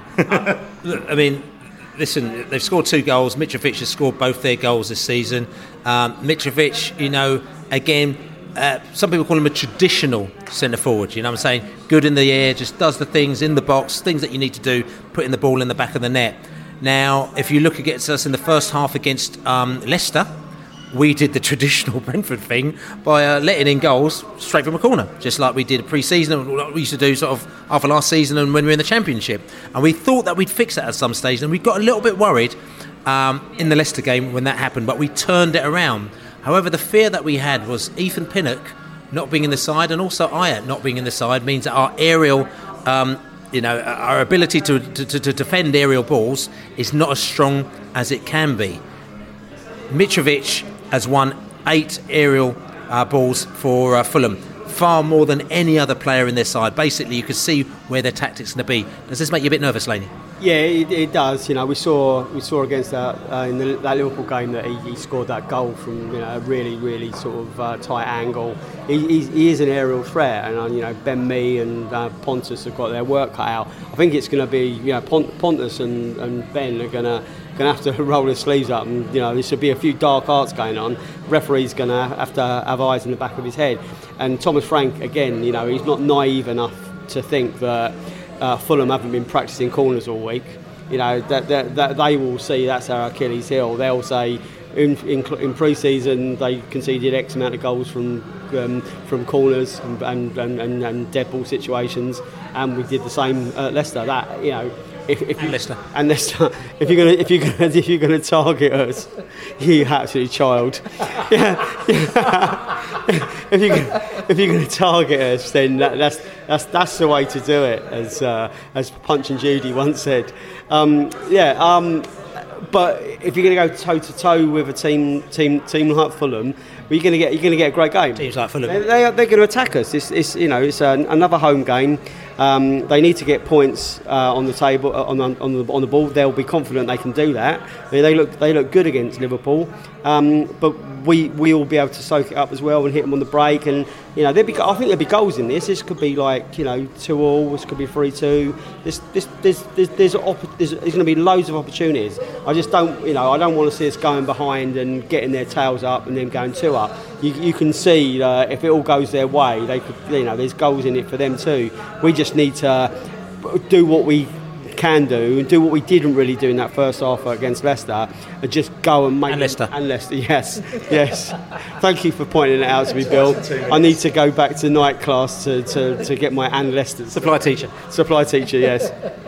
Look, I mean, listen, they've scored two goals. Mitrovic has scored both their goals this season. Um, Mitrovic, you know, again, uh, some people call him a traditional centre forward. You know what I'm saying? Good in the air, just does the things in the box, things that you need to do, putting the ball in the back of the net. Now, if you look against us in the first half against um, Leicester, we did the traditional Brentford thing by uh, letting in goals straight from a corner, just like we did pre-season, what we used to do sort of after last season and when we were in the Championship. And we thought that we'd fix that at some stage, and we got a little bit worried um, in the Leicester game when that happened, but we turned it around. However, the fear that we had was Ethan Pinnock not being in the side, and also Ajer not being in the side means that our aerial... Um, You know, our ability to, to, to defend aerial balls is not as strong as it can be. Mitrovic has won eight aerial uh, balls for uh, Fulham, far more than any other player in their side. Basically, you can see where their tactics are going to be. Does this make you a bit nervous, Laney? Yeah, it, it does. You know, we saw we saw against that uh, in the, that Liverpool game that he, he scored that goal from, you know, a really really sort of uh, tight angle. He, he, he is an aerial threat, and uh, you know, Ben Mee and uh, Pontus have got their work cut out. I think it's going to be, you know, Pont- Pontus and, and Ben are going to going to have to roll their sleeves up, and you know, there should be a few dark arts going on. Referee's going to have to have eyes in the back of his head. And Thomas Frank, again, you know, he's not naive enough to think that uh, Fulham haven't been practising corners all week. You know, that, that, that they will see that's our Achilles heel. They'll say in, in, in pre-season they conceded X amount of goals from um, from corners and and, and, and dead ball situations, and we did the same at Leicester. That, you know. If, if you, and Leicester. And Leicester. If you're gonna, if you're gonna, if you're gonna target us, you absolute child. Yeah, yeah. if you're gonna, if you're gonna target us, then that, that's that's that's the way to do it, as uh, as Punch and Judy once said. Um, yeah. Um, but if you're going to go toe to toe with a team team team like Fulham, well, you're going to get you're going to get a great game. Teams like Fulham, they, they are, they're going to attack us. It's, it's you know it's an, another home game. Um, they need to get points uh, on the table uh, on, on the on the ball. They'll be confident they can do that. They, they look they look good against Liverpool, um, but we we will be able to soak it up as well and hit them on the break. And you know, there'll be I think there'll be goals in this. This could be like, you know, two all. This could be three two. This this there's there's there's, op- there's, there's going to be loads of opportunities. I just don't you know I don't want to see us going behind and getting their tails up and then going two up. You, you can see uh, if it all goes their way, they could, you know, there's goals in it for them too. We just need to do what we can do and do what we didn't really do in that first half against Leicester, and just go and make and Leicester and Leicester. Yes, yes. Thank you for pointing it out to me, Bill. I need to go back to night class to, to, to get my and Leicester supply teacher. Supply teacher, yes.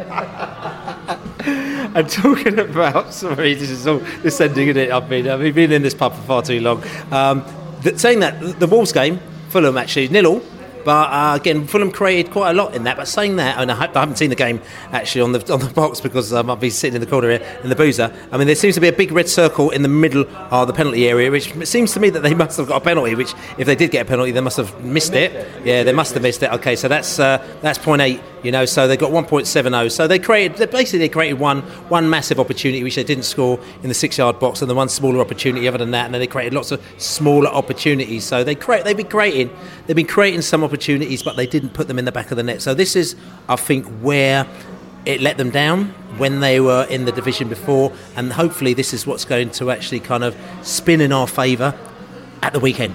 And talking about, sorry, this is all descending in it. I've been, I've been in this pub for far too long. Um, that, saying that, the Wolves game, Fulham actually nil all. But uh, again, Fulham created quite a lot in that. But saying that, and I haven't seen the game actually on the on the box because um, I've been sitting in the corner here in the boozer. I mean, there seems to be a big red circle in the middle of the penalty area, which seems to me that they must have got a penalty. Which, if they did get a penalty, they must have missed it. Yeah, they must have missed it. Okay, so that's uh, that's point eight. You know, so they got one point seven oh. So they created, they basically they created one one massive opportunity which they didn't score in the six-yard box, and the one smaller opportunity other than that, and then they created lots of smaller opportunities. So they create, they've been creating, they've been creating some opportunities, but they didn't put them in the back of the net. So this is, I think, where it let them down when they were in the division before, and hopefully this is what's going to actually kind of spin in our favour at the weekend.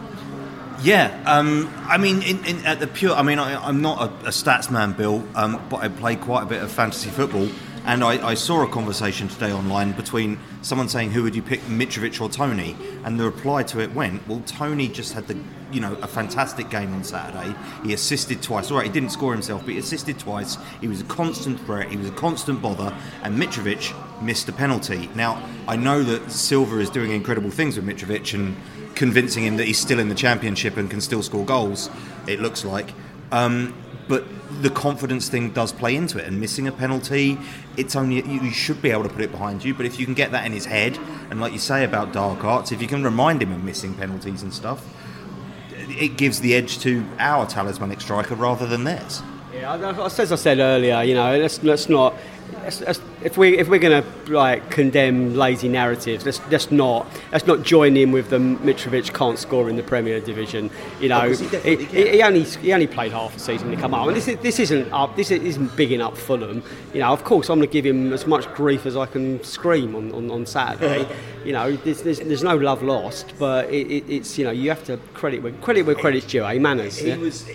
Yeah, um, I mean, in, in, at the pure, I mean, I, I'm not a, a stats man, Bill, um, but I play quite a bit of fantasy football, and I, I saw a conversation today online between someone saying, who would you pick, Mitrovic or Tony? And the reply to it went, well, Tony just had the, you know, a fantastic game on Saturday. He assisted twice. All right, he didn't score himself, but he assisted twice. He was a constant threat. He was a constant bother, and Mitrovic missed a penalty. Now, I know that Silva is doing incredible things with Mitrovic and convincing him that he's still in the Championship and can still score goals, it looks like. Um, but the confidence thing does play into it, and missing a penalty, it's only, you should be able to put it behind you, but if you can get that in his head, and like you say about dark arts, if you can remind him of missing penalties and stuff, it gives the edge to our talismanic striker rather than theirs. Yeah, as I said earlier, you know, let's let's not. Let's, let's, if we if we're going to like condemn lazy narratives, let's let's not let's not join in with the Mitrovic can't score in the Premier Division. You know, he, he, he only he only played half a season to come up, and this is, this isn't up this isn't big enough Fulham. You know, of course, I'm going to give him as much grief as I can scream on, on, on Saturday. You know, there's, there's there's no love lost, but it, it, it's you know you have to credit where credit where credit's due. Eh? Manners. He yeah? was.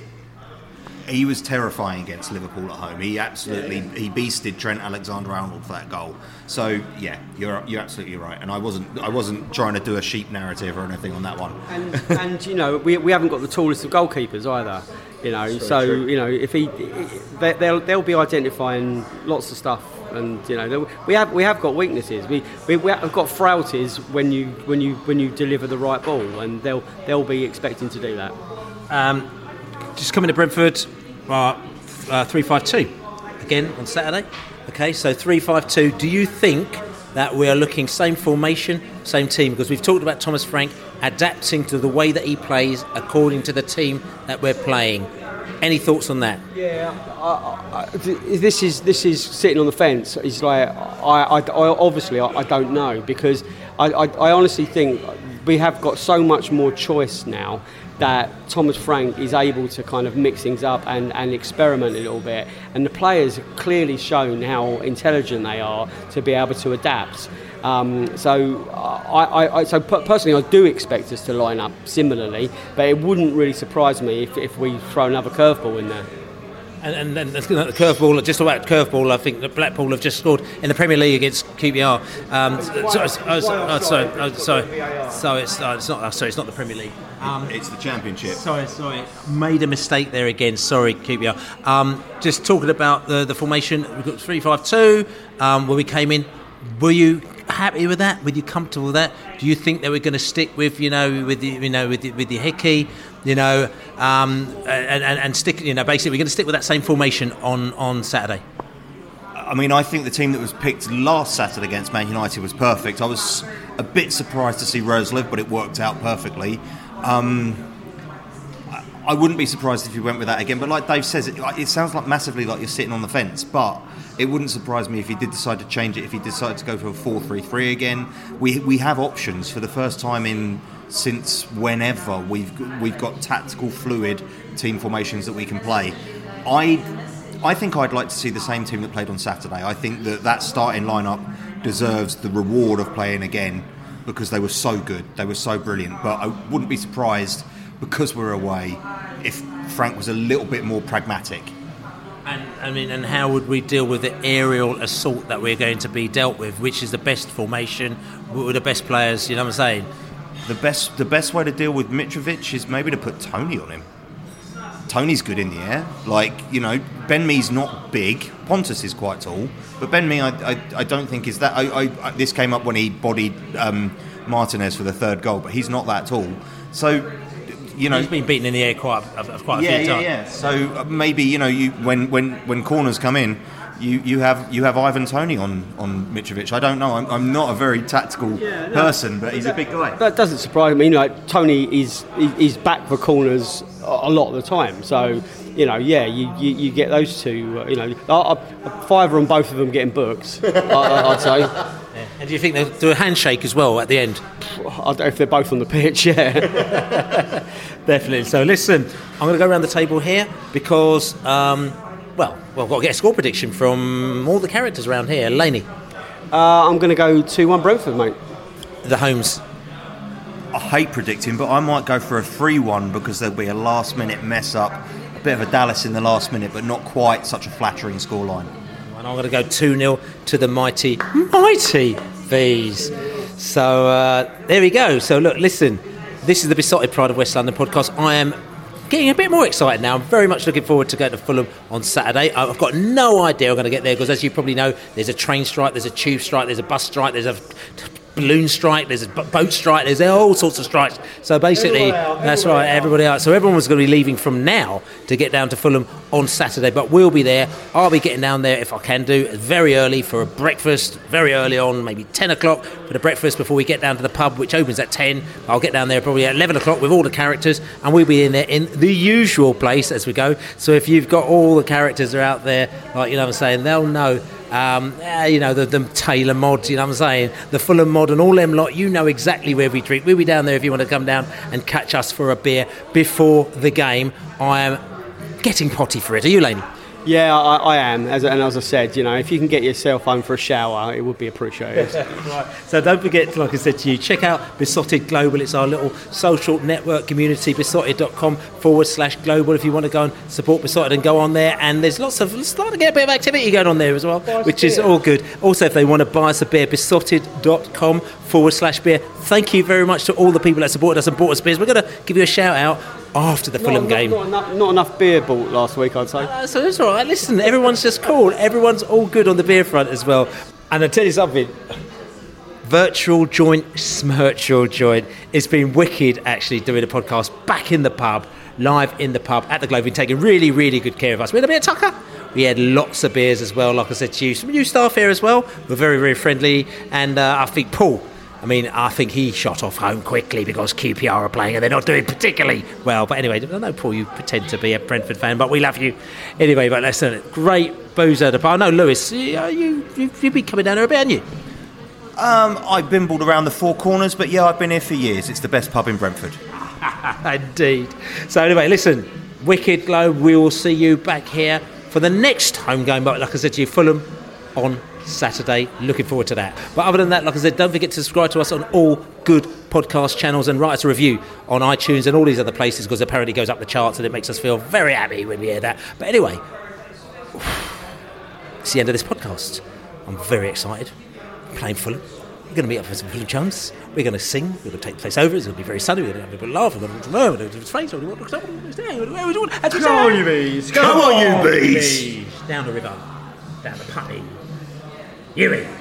He was terrifying against Liverpool at home. He absolutely yeah. he beasted Trent Alexander-Arnold for that goal. So yeah, you're you're absolutely right. And I wasn't I wasn't trying to do a sheep narrative or anything on that one. And, and you know we we haven't got the tallest of goalkeepers either. You know, so, so you know if he they, they'll they'll be identifying lots of stuff. And you know we have we have got weaknesses. We we we have got frailties when you when you when you deliver the right ball, and they'll they'll be expecting to do that. Um, just coming to Brentford. Uh, uh, three five two again on Saturday. Okay, so three five two. Do you think that we are looking same formation, same team? Because we've talked about Thomas Frank adapting to the way that he plays according to the team that we're playing. Any thoughts on that? Yeah, I, I, this is this is sitting on the fence. It's like I, I, I obviously I, I don't know, because I, I, I honestly think we have got so much more choice now that Thomas Frank is able to kind of mix things up and, and experiment a little bit, and the players have clearly shown how intelligent they are to be able to adapt. Um, so, I, I, I, so personally, I do expect us to line up similarly, but it wouldn't really surprise me if, if we throw another curveball in there. And then the curveball, just about curveball, I think that Blackpool have just scored in the Premier League against Q P R. Um, sorry, sorry, sorry, sorry, sorry, it's, uh, it's not. Uh, sorry, it's not the Premier League. Um, it's the Championship. Sorry, sorry, made a mistake there again. Sorry, Q P R. Um, just talking about the, the formation, we've got three five two. Um, when we came in, were you happy with that? Were you comfortable with that? Do you think that we're going to stick with, you know, with the, you know, with the, with the Hickey, you know, um, and, and and stick, you know, basically we're going to stick with that same formation on, on Saturday? I mean, I think the team that was picked last Saturday against Man United was perfect. I was a bit surprised to see Roerslev, but it worked out perfectly. Um, I wouldn't be surprised if you went with that again. But like Dave says, it, it sounds like massively like you're sitting on the fence. But it wouldn't surprise me if he did decide to change it, if he decided to go for a four three three again. We we have options for the first time in since whenever. We've we've got tactical, fluid team formations that we can play. I I think I'd like to see the same team that played on Saturday. I think that that starting lineup deserves the reward of playing again, because they were so good, they were so brilliant. But I wouldn't be surprised, because we're away, if Frank was a little bit more pragmatic. And I mean, and how would we deal with the aerial assault that we're going to be dealt with? Which is the best formation? What were the best players? You know what I'm saying? The best, the best way to deal with Mitrovic is maybe to put Tony on him. Tony's good in the air. Like, you know, Ben Mee's not big. Pontus is quite tall, but Ben Mee, I, I, I don't think is that. I, I, this came up when he bodied um, Martinez for the third goal, but he's not that tall. So you know, he's been beaten in the air quite a, quite a yeah, few yeah, times. yeah. So uh, maybe you know, you when when when corners come in. You, you have you have Ivan Toney on, on Mitrovic. I don't know. I'm, I'm not a very tactical Yeah, no, person, but he's a big guy. That doesn't surprise me. Like Tony is is back for corners a lot of the time. So you know, yeah, you, you, you get those two. Uh, you know, a, a fiver on both of them getting booked. I, I'd say. Yeah. And do you think they'll do a handshake as well at the end? I don't know if they're both on the pitch. Yeah, definitely. So listen, I'm going to go around the table here because. Um, Well, well, I've got to get a score prediction from all the characters around here. Laney. Uh, I'm going to go two one Brentford, mate. The Holmes. I hate predicting, but I might go for a three one because there'll be a last-minute mess-up, a bit of a Dallas in the last minute, but not quite such a flattering scoreline. And I'm going to go two nil to the mighty, mighty Bees. So uh, there we go. So look, listen, this is the Besotted Pride of West London podcast. I am getting a bit more excited now. I'm very much looking forward to going to Fulham on Saturday. I've got no idea I'm going to get there because, as you probably know, there's a train strike, there's a tube strike, there's a bus strike, there's a balloon strike, there's a boat strike, there's all sorts of strikes. So basically, that's right, everybody else. So everyone was going to be leaving from now to get down to Fulham on Saturday, but we'll be there. I'll be getting down there if I can do very early for a breakfast, very early on, maybe ten o'clock for the breakfast before we get down to the pub, which opens at ten. I'll get down there probably at eleven o'clock with all the characters, and we'll be in there in the usual place as we go. So if you've got all the characters are out there, like, you know what I'm saying, they'll know. Um, uh, you know, the, the Taylor mod, you know what I'm saying, the Fulham mod and all them lot, you know exactly where we drink. We'll be down there if you want to come down and catch us for a beer before the game. I am getting potty for it. Are you, Laney? Yeah, I, I am. As, and as I said, you know, if you can get yourself home for a shower, it would be appreciated. Right. So don't forget, like I said to you, check out Besotted Global. It's our little social network community, besotted.com forward slash global if you want to go and support Besotted and go on there. And there's lots of, starting to get a bit of activity going on there as well, which is all good. Also, if they want to buy us a beer, besotted.com forward slash beer. Thank you very much to all the people that supported us and bought us beers. We're going to give you a shout out after the Fulham not, game. Not, not, enough, not enough beer bought last week, I'd say. Uh, so it's all right. Listen, everyone's just cool. Everyone's all good on the beer front as well. And I'll tell you something. Virtual joint, smirtual joint. It's been wicked, actually, doing a podcast back in the pub, live in the pub at the Globe. Been taking really, really good care of us. We had a bit of tucker. We had lots of beers as well, like I said to you. Some new staff here as well. We're very, very friendly. And uh, I think Paul... I mean, I think he shot off home quickly because Q P R are playing and they're not doing particularly well. But anyway, I know, Paul, you pretend to be a Brentford fan, but we love you. Anyway, but listen, great booze at the bar. No, Lewis, you, you, you've been coming down there a bit, haven't you? Um, I've bimbled around the four corners, but yeah, I've been here for years. It's the best pub in Brentford. Indeed. So anyway, listen, Wicked Globe, we will see you back here for the next home game. But like I said to you, Fulham on Saturday. Looking forward to that. But other than that, like I said, don't forget to subscribe to us on all good podcast channels and write us a review on iTunes and all these other places because apparently it goes up the charts and it makes us feel very happy when we hear that. But anyway, it's the end of this podcast. I'm very excited. I'm playing Fulham. We're going to meet up with some Fulham chums. We're going to sing. We're going to take the place over. It's going to be very sunny. We're going to have a bit of laugh. We're going to learn. We're going to do his face. Come on, you bees. Come on, you bees. Down the river. Down the putty. You in.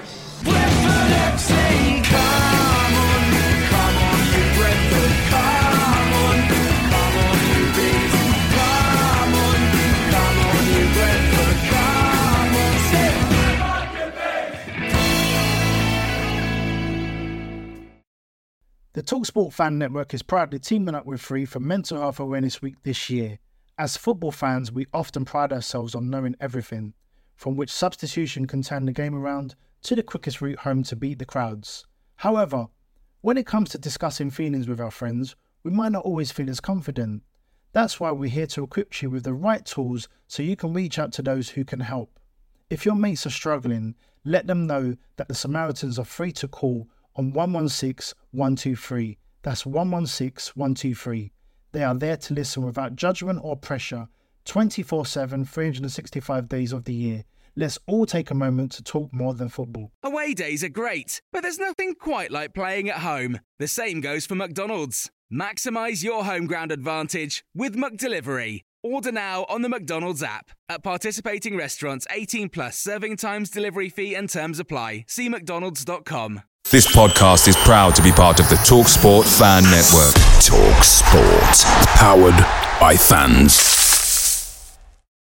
The TalkSport Fan Network is proudly teaming up with Free for Mental Health Awareness Week this year. As football fans, we often pride ourselves on knowing everything, from which substitution can turn the game around to the quickest route home to beat the crowds. However, when it comes to discussing feelings with our friends, we might not always feel as confident. That's why we're here to equip you with the right tools so you can reach out to those who can help. If your mates are struggling, let them know that the Samaritans are free to call on one one six, one two three. That's one one six, one two three. They are there to listen without judgment or pressure, twenty-four seven, three hundred sixty-five days of the year. Let's all take a moment to talk more than football. Away days are great, but there's nothing quite like playing at home. The same goes for McDonald's. Maximise your home ground advantage with McDelivery. Order now on the McDonald's app. At participating restaurants, eighteen plus, serving times, delivery fee and terms apply. See mcdonalds dot com. This podcast is proud to be part of the TalkSport Fan Network. TalkSport. Powered by fans.